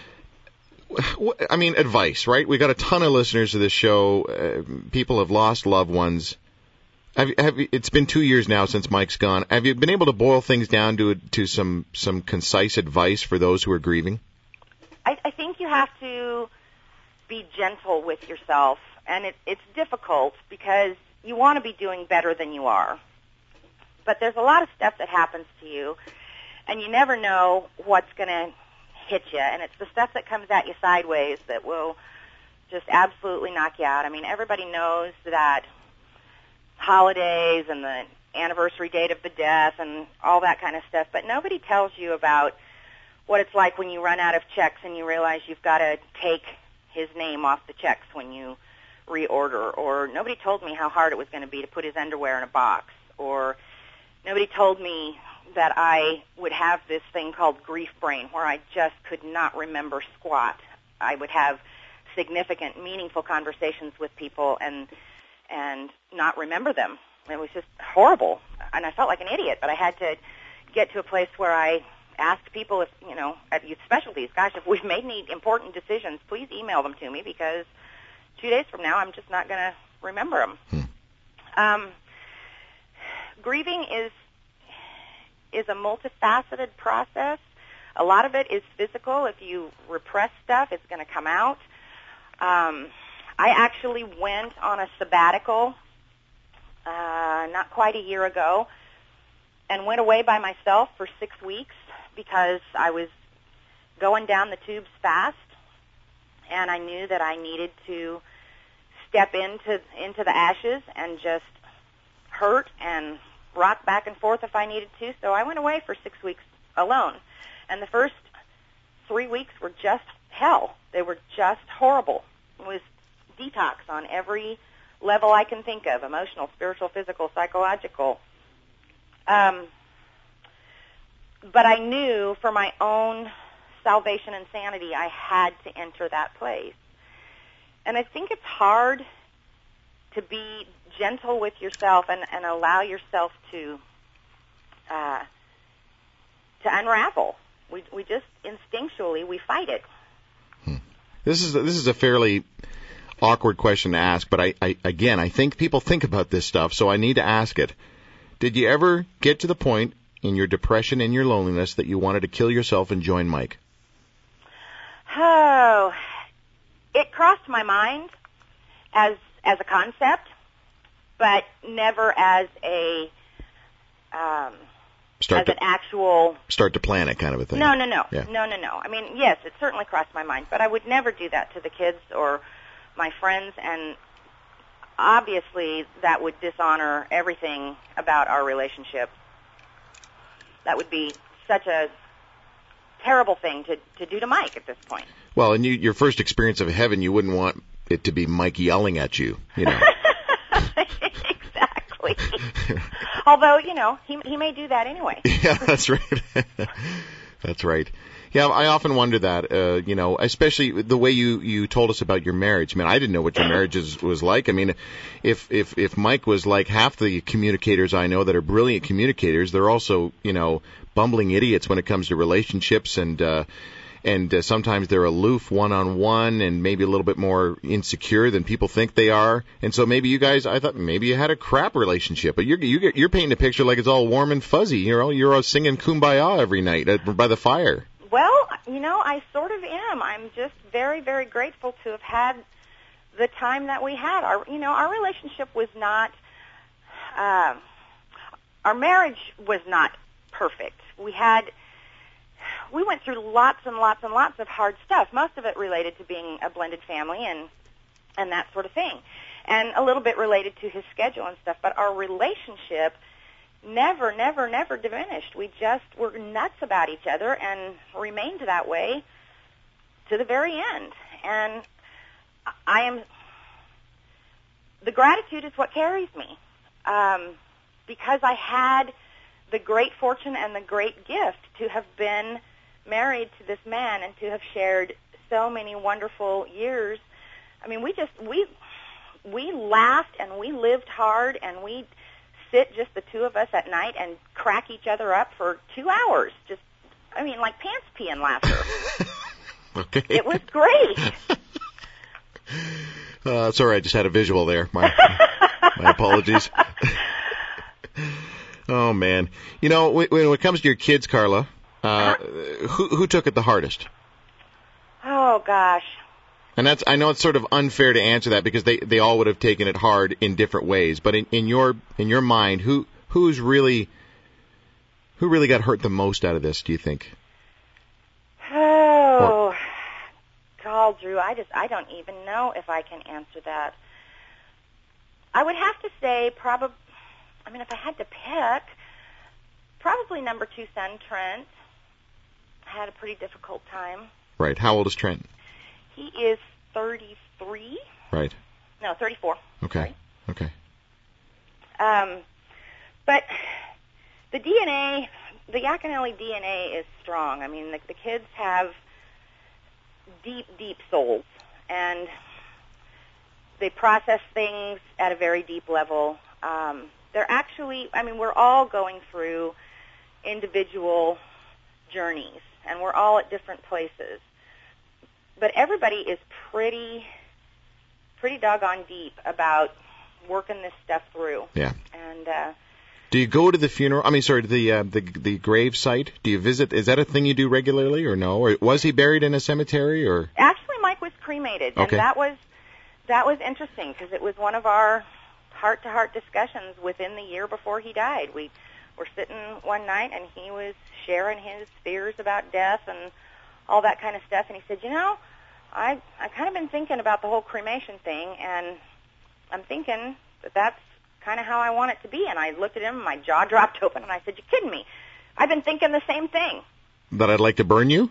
I mean, advice, right? We got a ton of listeners to this show. Uh, people have lost loved ones. Have, have, it's been two years now since Mike's gone. Have you been able to boil things down to to some some concise advice for those who are grieving? I, I think you have to be gentle with yourself, and it, it's difficult because you want to be doing better than you are. But there's a lot of stuff that happens to you, and you never know what's going to hit you, and it's the stuff that comes at you sideways that will just absolutely knock you out. I mean, everybody knows that holidays and the anniversary date of the death and all that kind of stuff, but nobody tells you about what it's like when you run out of checks and you realize you've got to take his name off the checks when you reorder, or nobody told me how hard it was going to be to put his underwear in a box, or nobody told me that I would have this thing called grief brain where I just could not remember squat. I would have significant, meaningful conversations with people and and not remember them. It was just horrible, and I felt like an idiot, but I had to get to a place where I asked people if, you know, at Youth Specialties, gosh, if we've made any important decisions, please email them to me because two days from now I'm just not going to remember them. Hmm. Um, grieving is is a multifaceted process. A lot of it is physical. If you repress stuff, it's going to come out. Um, I actually went on a sabbatical uh, not quite a year ago and went away by myself for six weeks because I was going down the tubes fast, and I knew that I needed to step into into the ashes and just hurt and rock back and forth if I needed to. So I went away for six weeks alone. And the first three weeks were just hell. They were just horrible. It was detox on every level I can think of, emotional, spiritual, physical, psychological. Um, but I knew for my own salvation and sanity I had to enter that place. And I think it's hard to be gentle with yourself and, and allow yourself to uh, to unravel. We we just instinctually we fight it. Hmm. This is a, this is a fairly awkward question to ask, but I, I again I think people think about this stuff, so I need to ask it. Did you ever get to the point in your depression and your loneliness that you wanted to kill yourself and join Mike? Oh, it crossed my mind as as a concept, but never as a um, start as to, an actual start to plan it kind of a thing. No, no, no, yeah. no, no, no. I mean, yes, it certainly crossed my mind, but I would never do that to the kids or my friends, and obviously that would dishonor everything about our relationship. That would be such a terrible thing to, to do to Mike at this point. Well, and you, your first experience of heaven, you wouldn't want it to be Mike yelling at you, you know. Exactly. Although, you know, he he may do that anyway. Yeah, that's right. That's right. Yeah, I often wonder that, uh, you know, especially the way you, you told us about your marriage. Man, I didn't know what your marriage is, was like. I mean, if, if, if Mike was like half the communicators I know that are brilliant communicators, they're also, you know, bumbling idiots when it comes to relationships, and, uh, and uh, sometimes they're aloof one-on-one and maybe a little bit more insecure than people think they are. And so maybe you guys, I thought maybe you had a crap relationship, but you're, you're, you're painting a picture like it's all warm and fuzzy. You know, you're all singing Kumbaya every night at, by the fire. Well, you know, I sort of am. I'm just very, very grateful to have had the time that we had. Our, you know, our relationship was not, uh, our marriage was not perfect. We had, we went through lots and lots and lots of hard stuff. Most of it related to being a blended family and and that sort of thing, and a little bit related to his schedule and stuff. But our relationship never, never, never diminished. We just were nuts about each other and remained that way to the very end. And I am, the gratitude is what carries me, um, because I had the great fortune and the great gift to have been married to this man and to have shared so many wonderful years. I mean, we just, we, we laughed and we lived hard, and we sit just the two of us at night and crack each other up for two hours. Just, I mean, like pants peeing laughter. Okay. It was great. Uh, it's all right. Just had a visual there. My, my apologies. Oh, man. You know, when, when it comes to your kids, Carla, uh, uh-huh. who, who took it the hardest? Oh, gosh. And that's, I know it's sort of unfair to answer that because they, they all would have taken it hard in different ways. But in, in your in your mind, who who's really who really got hurt the most out of this, do you think? Oh, God, Drew, I just I don't even know if I can answer that. I would have to say probably, I mean, if I had to pick, probably number two son, Trent, had a pretty difficult time. Right. How old is Trent? He is thirty-three. Right. No, thirty-four. Okay. Sorry. Okay. Um, but the D N A, the Yaconelli D N A is strong. I mean, the, the kids have deep, deep souls, and they process things at a very deep level. Um, they're actually, I mean, we're all going through individual journeys, and we're all at different places. But everybody is pretty, pretty doggone deep about working this stuff through. Yeah. And uh, do you go to the funeral? I mean, sorry, to the uh, the the grave site. Do you visit? Is that a thing you do regularly, or no? Or was he buried in a cemetery, or? Actually, Mike was cremated, okay. And that was that was interesting because it was one of our heart-to-heart discussions within the year before he died. We were sitting one night, and he was sharing his fears about death and all that kind of stuff, and he said, you know, I, I've kind of been thinking about the whole cremation thing, and I'm thinking that that's kind of how I want it to be. And I looked at him, and my jaw dropped open, and I said, you're kidding me. I've been thinking the same thing. That I'd like to burn you?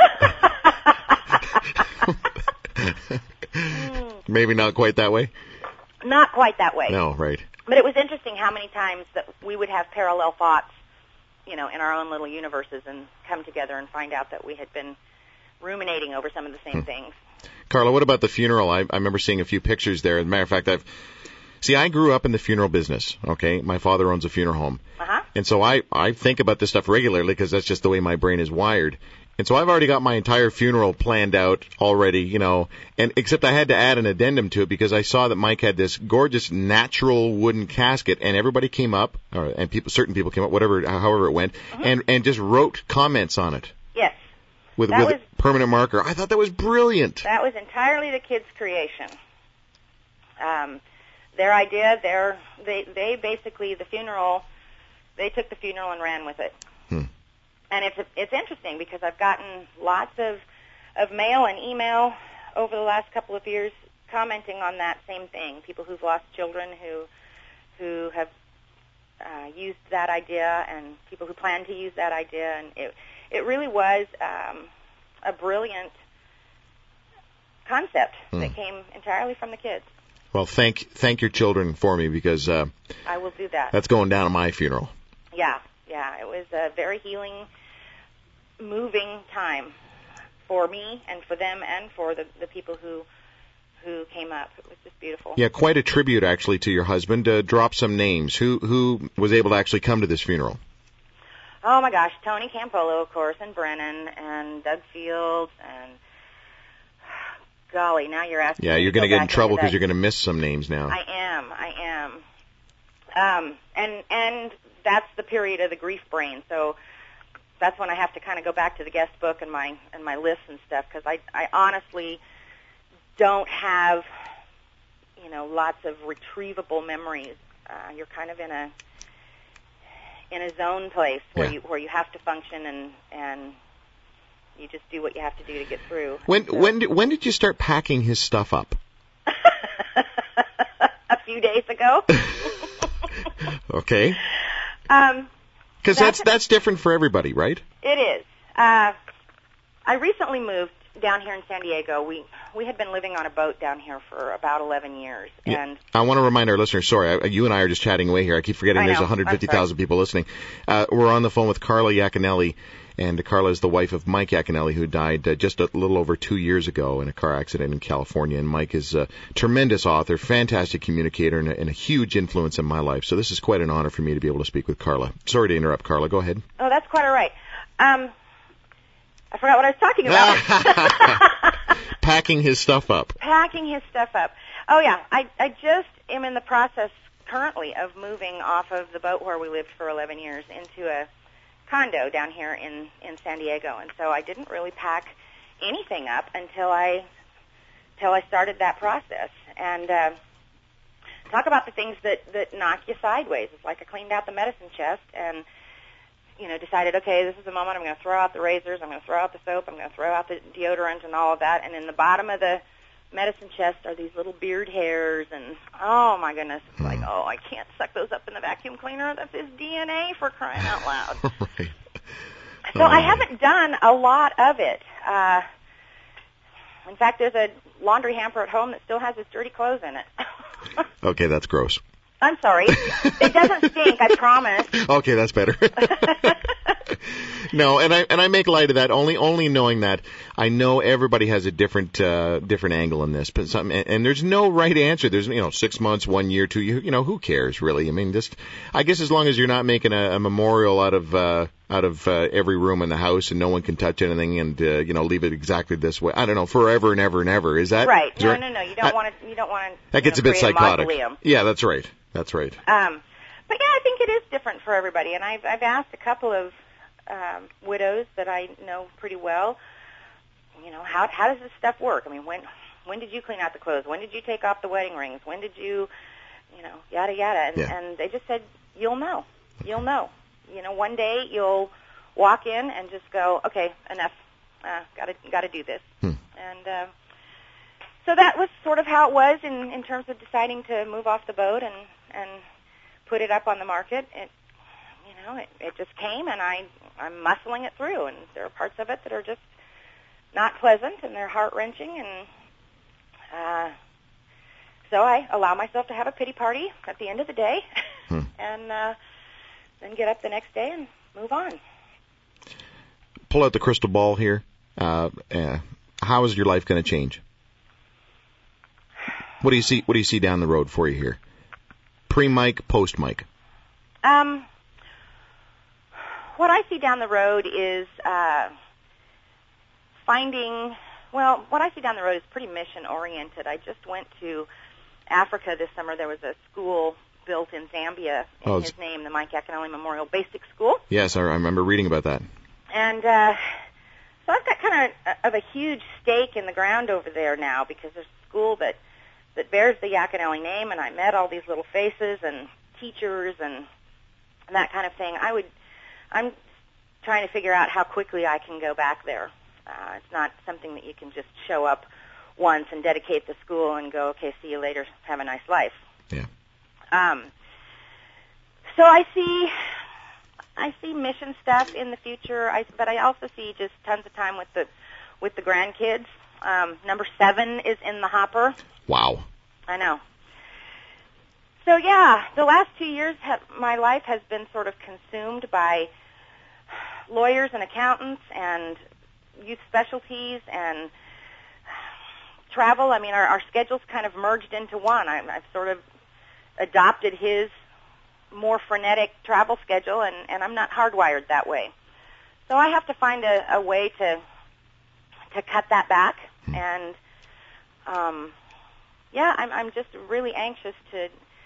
Maybe not quite that way? Not quite that way. No, right. But it was interesting how many times that we would have parallel thoughts, you know, in our own little universes and come together and find out that we had been ruminating over some of the same hmm. things. Carla, what about the funeral? I, I remember seeing a few pictures there. As a matter of fact, I've see, I grew up in the funeral business, okay? My father owns a funeral home. Uh-huh. And so I, I think about this stuff regularly because that's just the way my brain is wired. And so I've already got my entire funeral planned out already, you know, and except I had to add an addendum to it because I saw that Mike had this gorgeous natural wooden casket, and everybody came up, or, and people, certain people came up, whatever, however it went, mm-hmm. and, and just wrote comments on it. Yes. With, that with was, a permanent marker. I thought that was brilliant. That was entirely the kids' creation. Um, their idea, their, they, they basically, the funeral, they took the funeral and ran with it. Hmm. And it's it's interesting because I've gotten lots of of mail and email over the last couple of years commenting on that same thing. People who've lost children who who have uh, used that idea, and people who plan to use that idea, and it it really was um, a brilliant concept mm. that came entirely from the kids. Well, thank thank your children for me, because uh, I will do that. That's going down at my funeral. Yeah, yeah, it was a very healing, moving time for me and for them and for the, the people who who came up. It was just beautiful. Yeah, quite a tribute actually to your husband. Uh, drop some names. Who who was able to actually come to this funeral? Oh my gosh, Tony Campolo, of course, and Brennan and Doug Fields and. Golly, now you're asking. Yeah, you're going to get in trouble because you're going to miss some names now. I am, I am. Um, and and that's the period of the grief brain. So that's when I have to kind of go back to the guest book and my and my lists and stuff, because I I honestly don't have, you know, lots of retrievable memories. Uh, you're kind of in a in a zone place where yeah. you where you have to function and and. You just do what you have to do to get through. When so. when did, when did you start packing his stuff up? A few days ago. Okay. Um, because that's that's, that's different for everybody, right? It is. Uh, I recently moved down here in San Diego. We we had been living on a boat down here for about eleven years, yeah. and I want to remind our listeners. Sorry, I, you and I are just chatting away here. I keep forgetting I there's know. one hundred fifty thousand people listening. Uh, we're on the phone with Carla Iaconelli. And Carla is the wife of Mike Iaconelli, who died uh, just a little over two years ago in a car accident in California. And Mike is a tremendous author, fantastic communicator, and a, and a huge influence in my life. So this is quite an honor for me to be able to speak with Carla. Sorry to interrupt, Carla. Go ahead. Oh, that's quite all right. Um, I forgot what I was talking about. Packing his stuff up. Packing his stuff up. Oh, yeah. I, I just am in the process currently of moving off of the boat where we lived for eleven years into a condo down here in, in San Diego, and so I didn't really pack anything up until I until I started that process. And uh, talk about the things that, that knock you sideways. It's like I cleaned out the medicine chest and, you know, decided, okay, this is the moment I'm going to throw out the razors, I'm going to throw out the soap, I'm going to throw out the deodorant and all of that, and in the bottom of the medicine chest are these little beard hairs, and oh my goodness, it's like, oh, I can't suck those up in the vacuum cleaner. That's his D N A, for crying out loud. Right. So oh. I haven't done a lot of it. Uh, in fact, there's a laundry hamper at home that still has his dirty clothes in it. Okay, that's gross. I'm sorry. It doesn't stink, I promise. Okay, that's better. No, and I and I make light of that only only knowing that I know everybody has a different uh, different angle in this, but some, and, and there's no right answer. There's you know six months, one year, two years. You know who cares really? I mean, just I guess as long as you're not making a, a memorial out of uh, out of uh, every room in the house and no one can touch anything and uh, you know leave it exactly this way. I don't know, forever and ever and ever. Is that right? Is No, there, no, no. You don't want to. You don't want to. That gets you know, a bit psychotic. A yeah, that's right. That's right. Um, but yeah, I think it is different for everybody, and I've I've asked a couple of um, widows that I know pretty well. You know, how how does this stuff work? I mean, when when did you clean out the clothes? When did you take off the wedding rings? When did you, you know, yada yada? And, yeah. and they just said, you'll know, you'll know. You know, one day you'll walk in and just go, okay, enough, uh, gotta gotta do this. Hmm. And uh, so that was sort of how it was in in terms of deciding to move off the boat and and put it up on the market. It, you know, it, it just came, and I I'm muscling it through, and there are parts of it that are just not pleasant, and they're heart-wrenching, and uh, so I allow myself to have a pity party at the end of the day, hmm. and uh, then get up the next day and move on. Pull out the crystal ball here. Uh, uh, how is your life going to change? What do you see? What do you see down the road for you here? Pre-Mike, post-Mike. Um, what I see down the road is uh, finding, well, what I see down the road is pretty mission-oriented. I just went to Africa this summer. There was a school built in Zambia in oh, his name, the Mike Iaconelli Memorial Basic School. Yes, I remember reading about that. And uh, so I've got kind of a, of a huge stake in the ground over there now, because there's a school that that bears the Iaconelli name, and I met all these little faces and teachers and, and that kind of thing. I would, I'm trying to figure out how quickly I can go back there. Uh, it's not something that you can just show up once and dedicate the school and go, okay, see you later, have a nice life. Yeah. Um, so I see, I see mission stuff in the future, I, but I also see just tons of time with the, with the grandkids. Um, number seven is in the hopper. Wow. I know. So yeah, the last two years, have, my life has been sort of consumed by lawyers and accountants and youth specialties and travel. I mean, our, our schedules kind of merged into one. I, I've sort of adopted his more frenetic travel schedule, and, and I'm not hardwired that way. So I have to find a, a way to to cut that back. And um, yeah, I'm, I'm just really anxious to.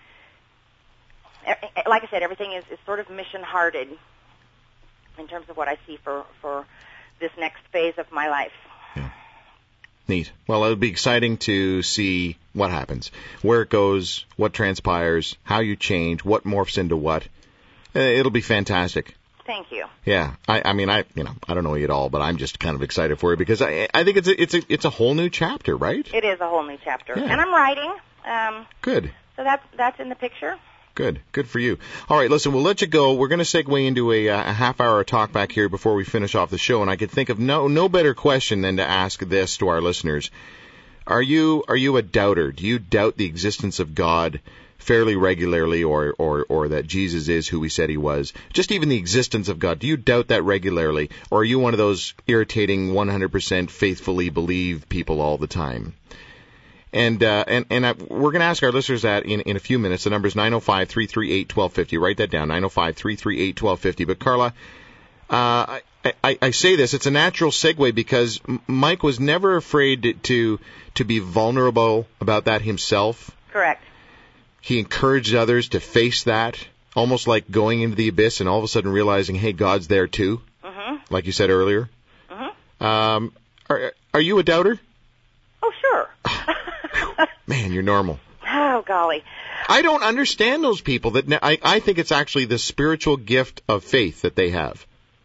Like I said, everything is, is sort of mission-hearted in terms of what I see for, for this next phase of my life. Yeah. Neat. Well, it'll be exciting to see what happens, where it goes, what transpires, how you change, what morphs into what. It'll be fantastic. Thank you. Yeah, I, I mean, I you know, I don't know you at all, but I'm just kind of excited for you because I, I think it's a, it's a, it's a whole new chapter, right? It is a whole new chapter, Yeah. and I'm writing. Um, Good. So that's that's in the picture. Good. Good for you. All right, listen, we'll let you go. We're going to segue into a, a half hour talk back here before we finish off the show, and I could think of no no better question than to ask this to our listeners. Are you are you a doubter? Do you doubt the existence of God fairly regularly, or, or, or that Jesus is who he said he was? Just even the existence of God, do you doubt that regularly? Or are you one of those irritating one hundred percent faithfully believe people all the time? And uh, and and I, we're going to ask our listeners that in, in a few minutes. The number is nine oh five, three three eight, one two five zero. Write that down, nine oh five, three three eight, one two five zero. But Carla, uh, I, I, I say this, it's a natural segue because Mike was never afraid to, to to be vulnerable about that himself. Correct. He encouraged others to face that, almost like going into the abyss and all of a sudden realizing, hey, God's there too, Mm-hmm. like you said earlier. Mm-hmm. Um, are, are you a doubter? Oh, sure. Man, you're normal. Oh, golly. I don't understand those people. That I, I think it's actually the spiritual gift of faith that they have.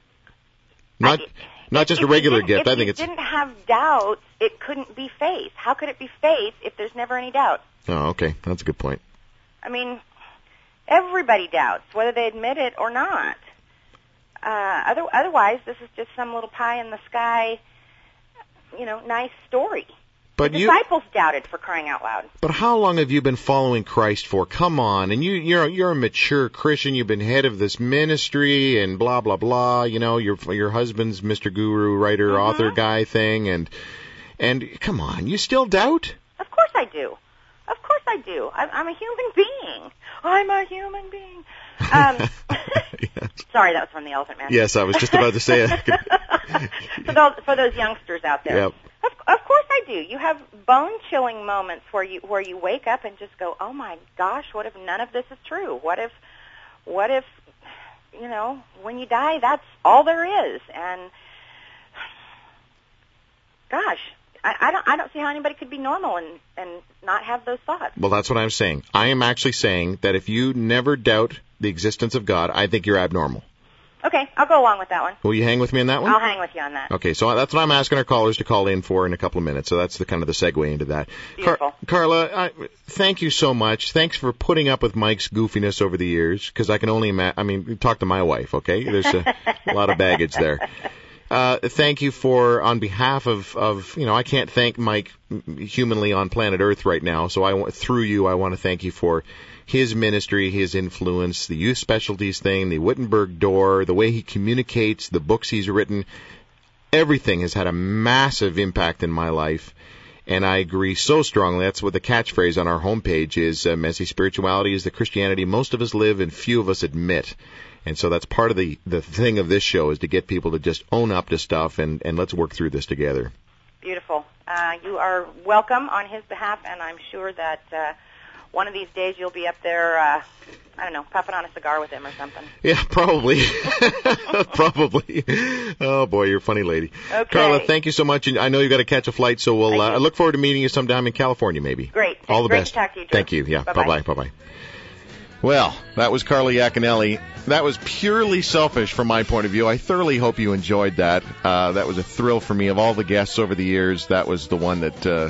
Not I, not just if a regular you gift. If I think you it's. didn't have doubts, it couldn't be faith. How could it be faith if there's never any doubt? Oh, okay. That's a good point. I mean, everybody doubts, whether they admit it or not. Uh, other, otherwise, this is just some little pie in the sky, you know, nice story. But the you, disciples doubted, for crying out loud. But how long have you been following Christ for? Come on, and you, you're you're a mature Christian. You've been head of this ministry, and blah blah blah. You know, your your husband's Mister Guru, writer, Mm-hmm. author guy thing, and and come on, you still doubt? Of course I do. Of course I do. I'm, I'm a human being. I'm a human being. Um, Yes. Sorry, that was from the Elephant Man. Yes, I was just about to say it. for those for those youngsters out there. Yep. Of, of course I do. You have bone-chilling moments where you where you wake up and just go, "Oh my gosh, what if none of this is true? What if what if you know, when you die, that's all there is?" And gosh, I, I don't I don't see how anybody could be normal and and not have those thoughts. Well, that's what I'm saying. I am actually saying that if you never doubt the existence of God, I think you're abnormal. Okay, I'll go along with that one. Will you hang with me on that one? I'll hang with you on that. Okay, so that's what I'm asking our callers to call in for in a couple of minutes. So that's the kind of the segue into that. Beautiful. Car- Carla, I, thank you so much. Thanks for putting up with Mike's goofiness over the years, because I can only imagine. I mean, talk to my wife, okay? There's a, a lot of baggage there. Uh, thank you for, on behalf of, of, you know, I can't thank Mike humanly on planet Earth right now, so I through you, I want to thank you for his ministry, his influence, the youth specialties thing, the Wittenberg door, the way he communicates, the books he's written. Everything has had a massive impact in my life, and I agree so strongly. That's what the catchphrase on our homepage is, uh, messy spirituality is the Christianity most of us live and few of us admit. And so that's part of the, the thing of this show, is to get people to just own up to stuff, and, and let's work through this together. Beautiful. Uh, you are welcome on his behalf, and I'm sure that uh, one of these days you'll be up there, uh, I don't know, puffing on a cigar with him or something. Yeah, probably. Probably. Oh, boy, you're a funny lady. Okay. Carla, thank you so much. And I know you've got to catch a flight, so we'll. Thank Uh, you. I look forward to meeting you sometime in California, maybe. Great. All the Great best. to talk to you, Drew. Thank you. Yeah. Bye-bye. Bye-bye. Bye-bye. Well, that was Carla Iaconelli. That was purely selfish from my point of view. I thoroughly hope you enjoyed that. Uh, that was a thrill for me. Of all the guests over the years, that was the one that uh,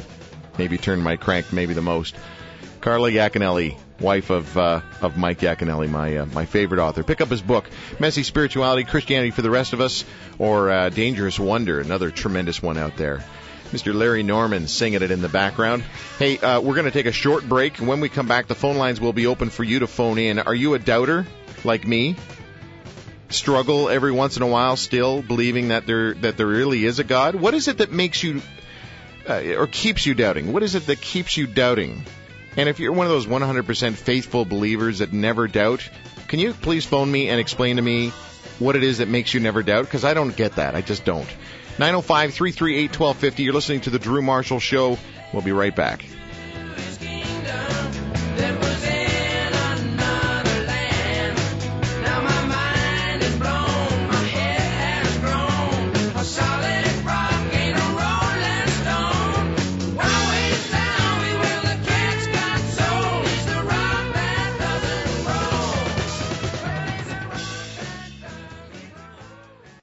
maybe turned my crank maybe the most. Carla Iaconelli, wife of uh, of Mike Iaconelli, my uh, my favorite author. Pick up his book, Messy Spirituality, Christianity for the Rest of Us, or uh, Dangerous Wonder, another tremendous one out there. Mister Larry Norman singing it in the background. Hey, uh, we're going to take a short break, and when we come back, the phone lines will be open for you to phone in. Are you a doubter like me? Struggle every once in a while still believing that there that there really is a God? What is it that makes you, uh, or keeps you doubting? What is it that keeps you doubting? And if you're one of those one hundred percent faithful believers that never doubt, can you please phone me and explain to me what it is that makes you never doubt? Because I don't get that. I just don't. nine oh five, three three eight, one two five oh. You're listening to The Drew Marshall Show. We'll be right back.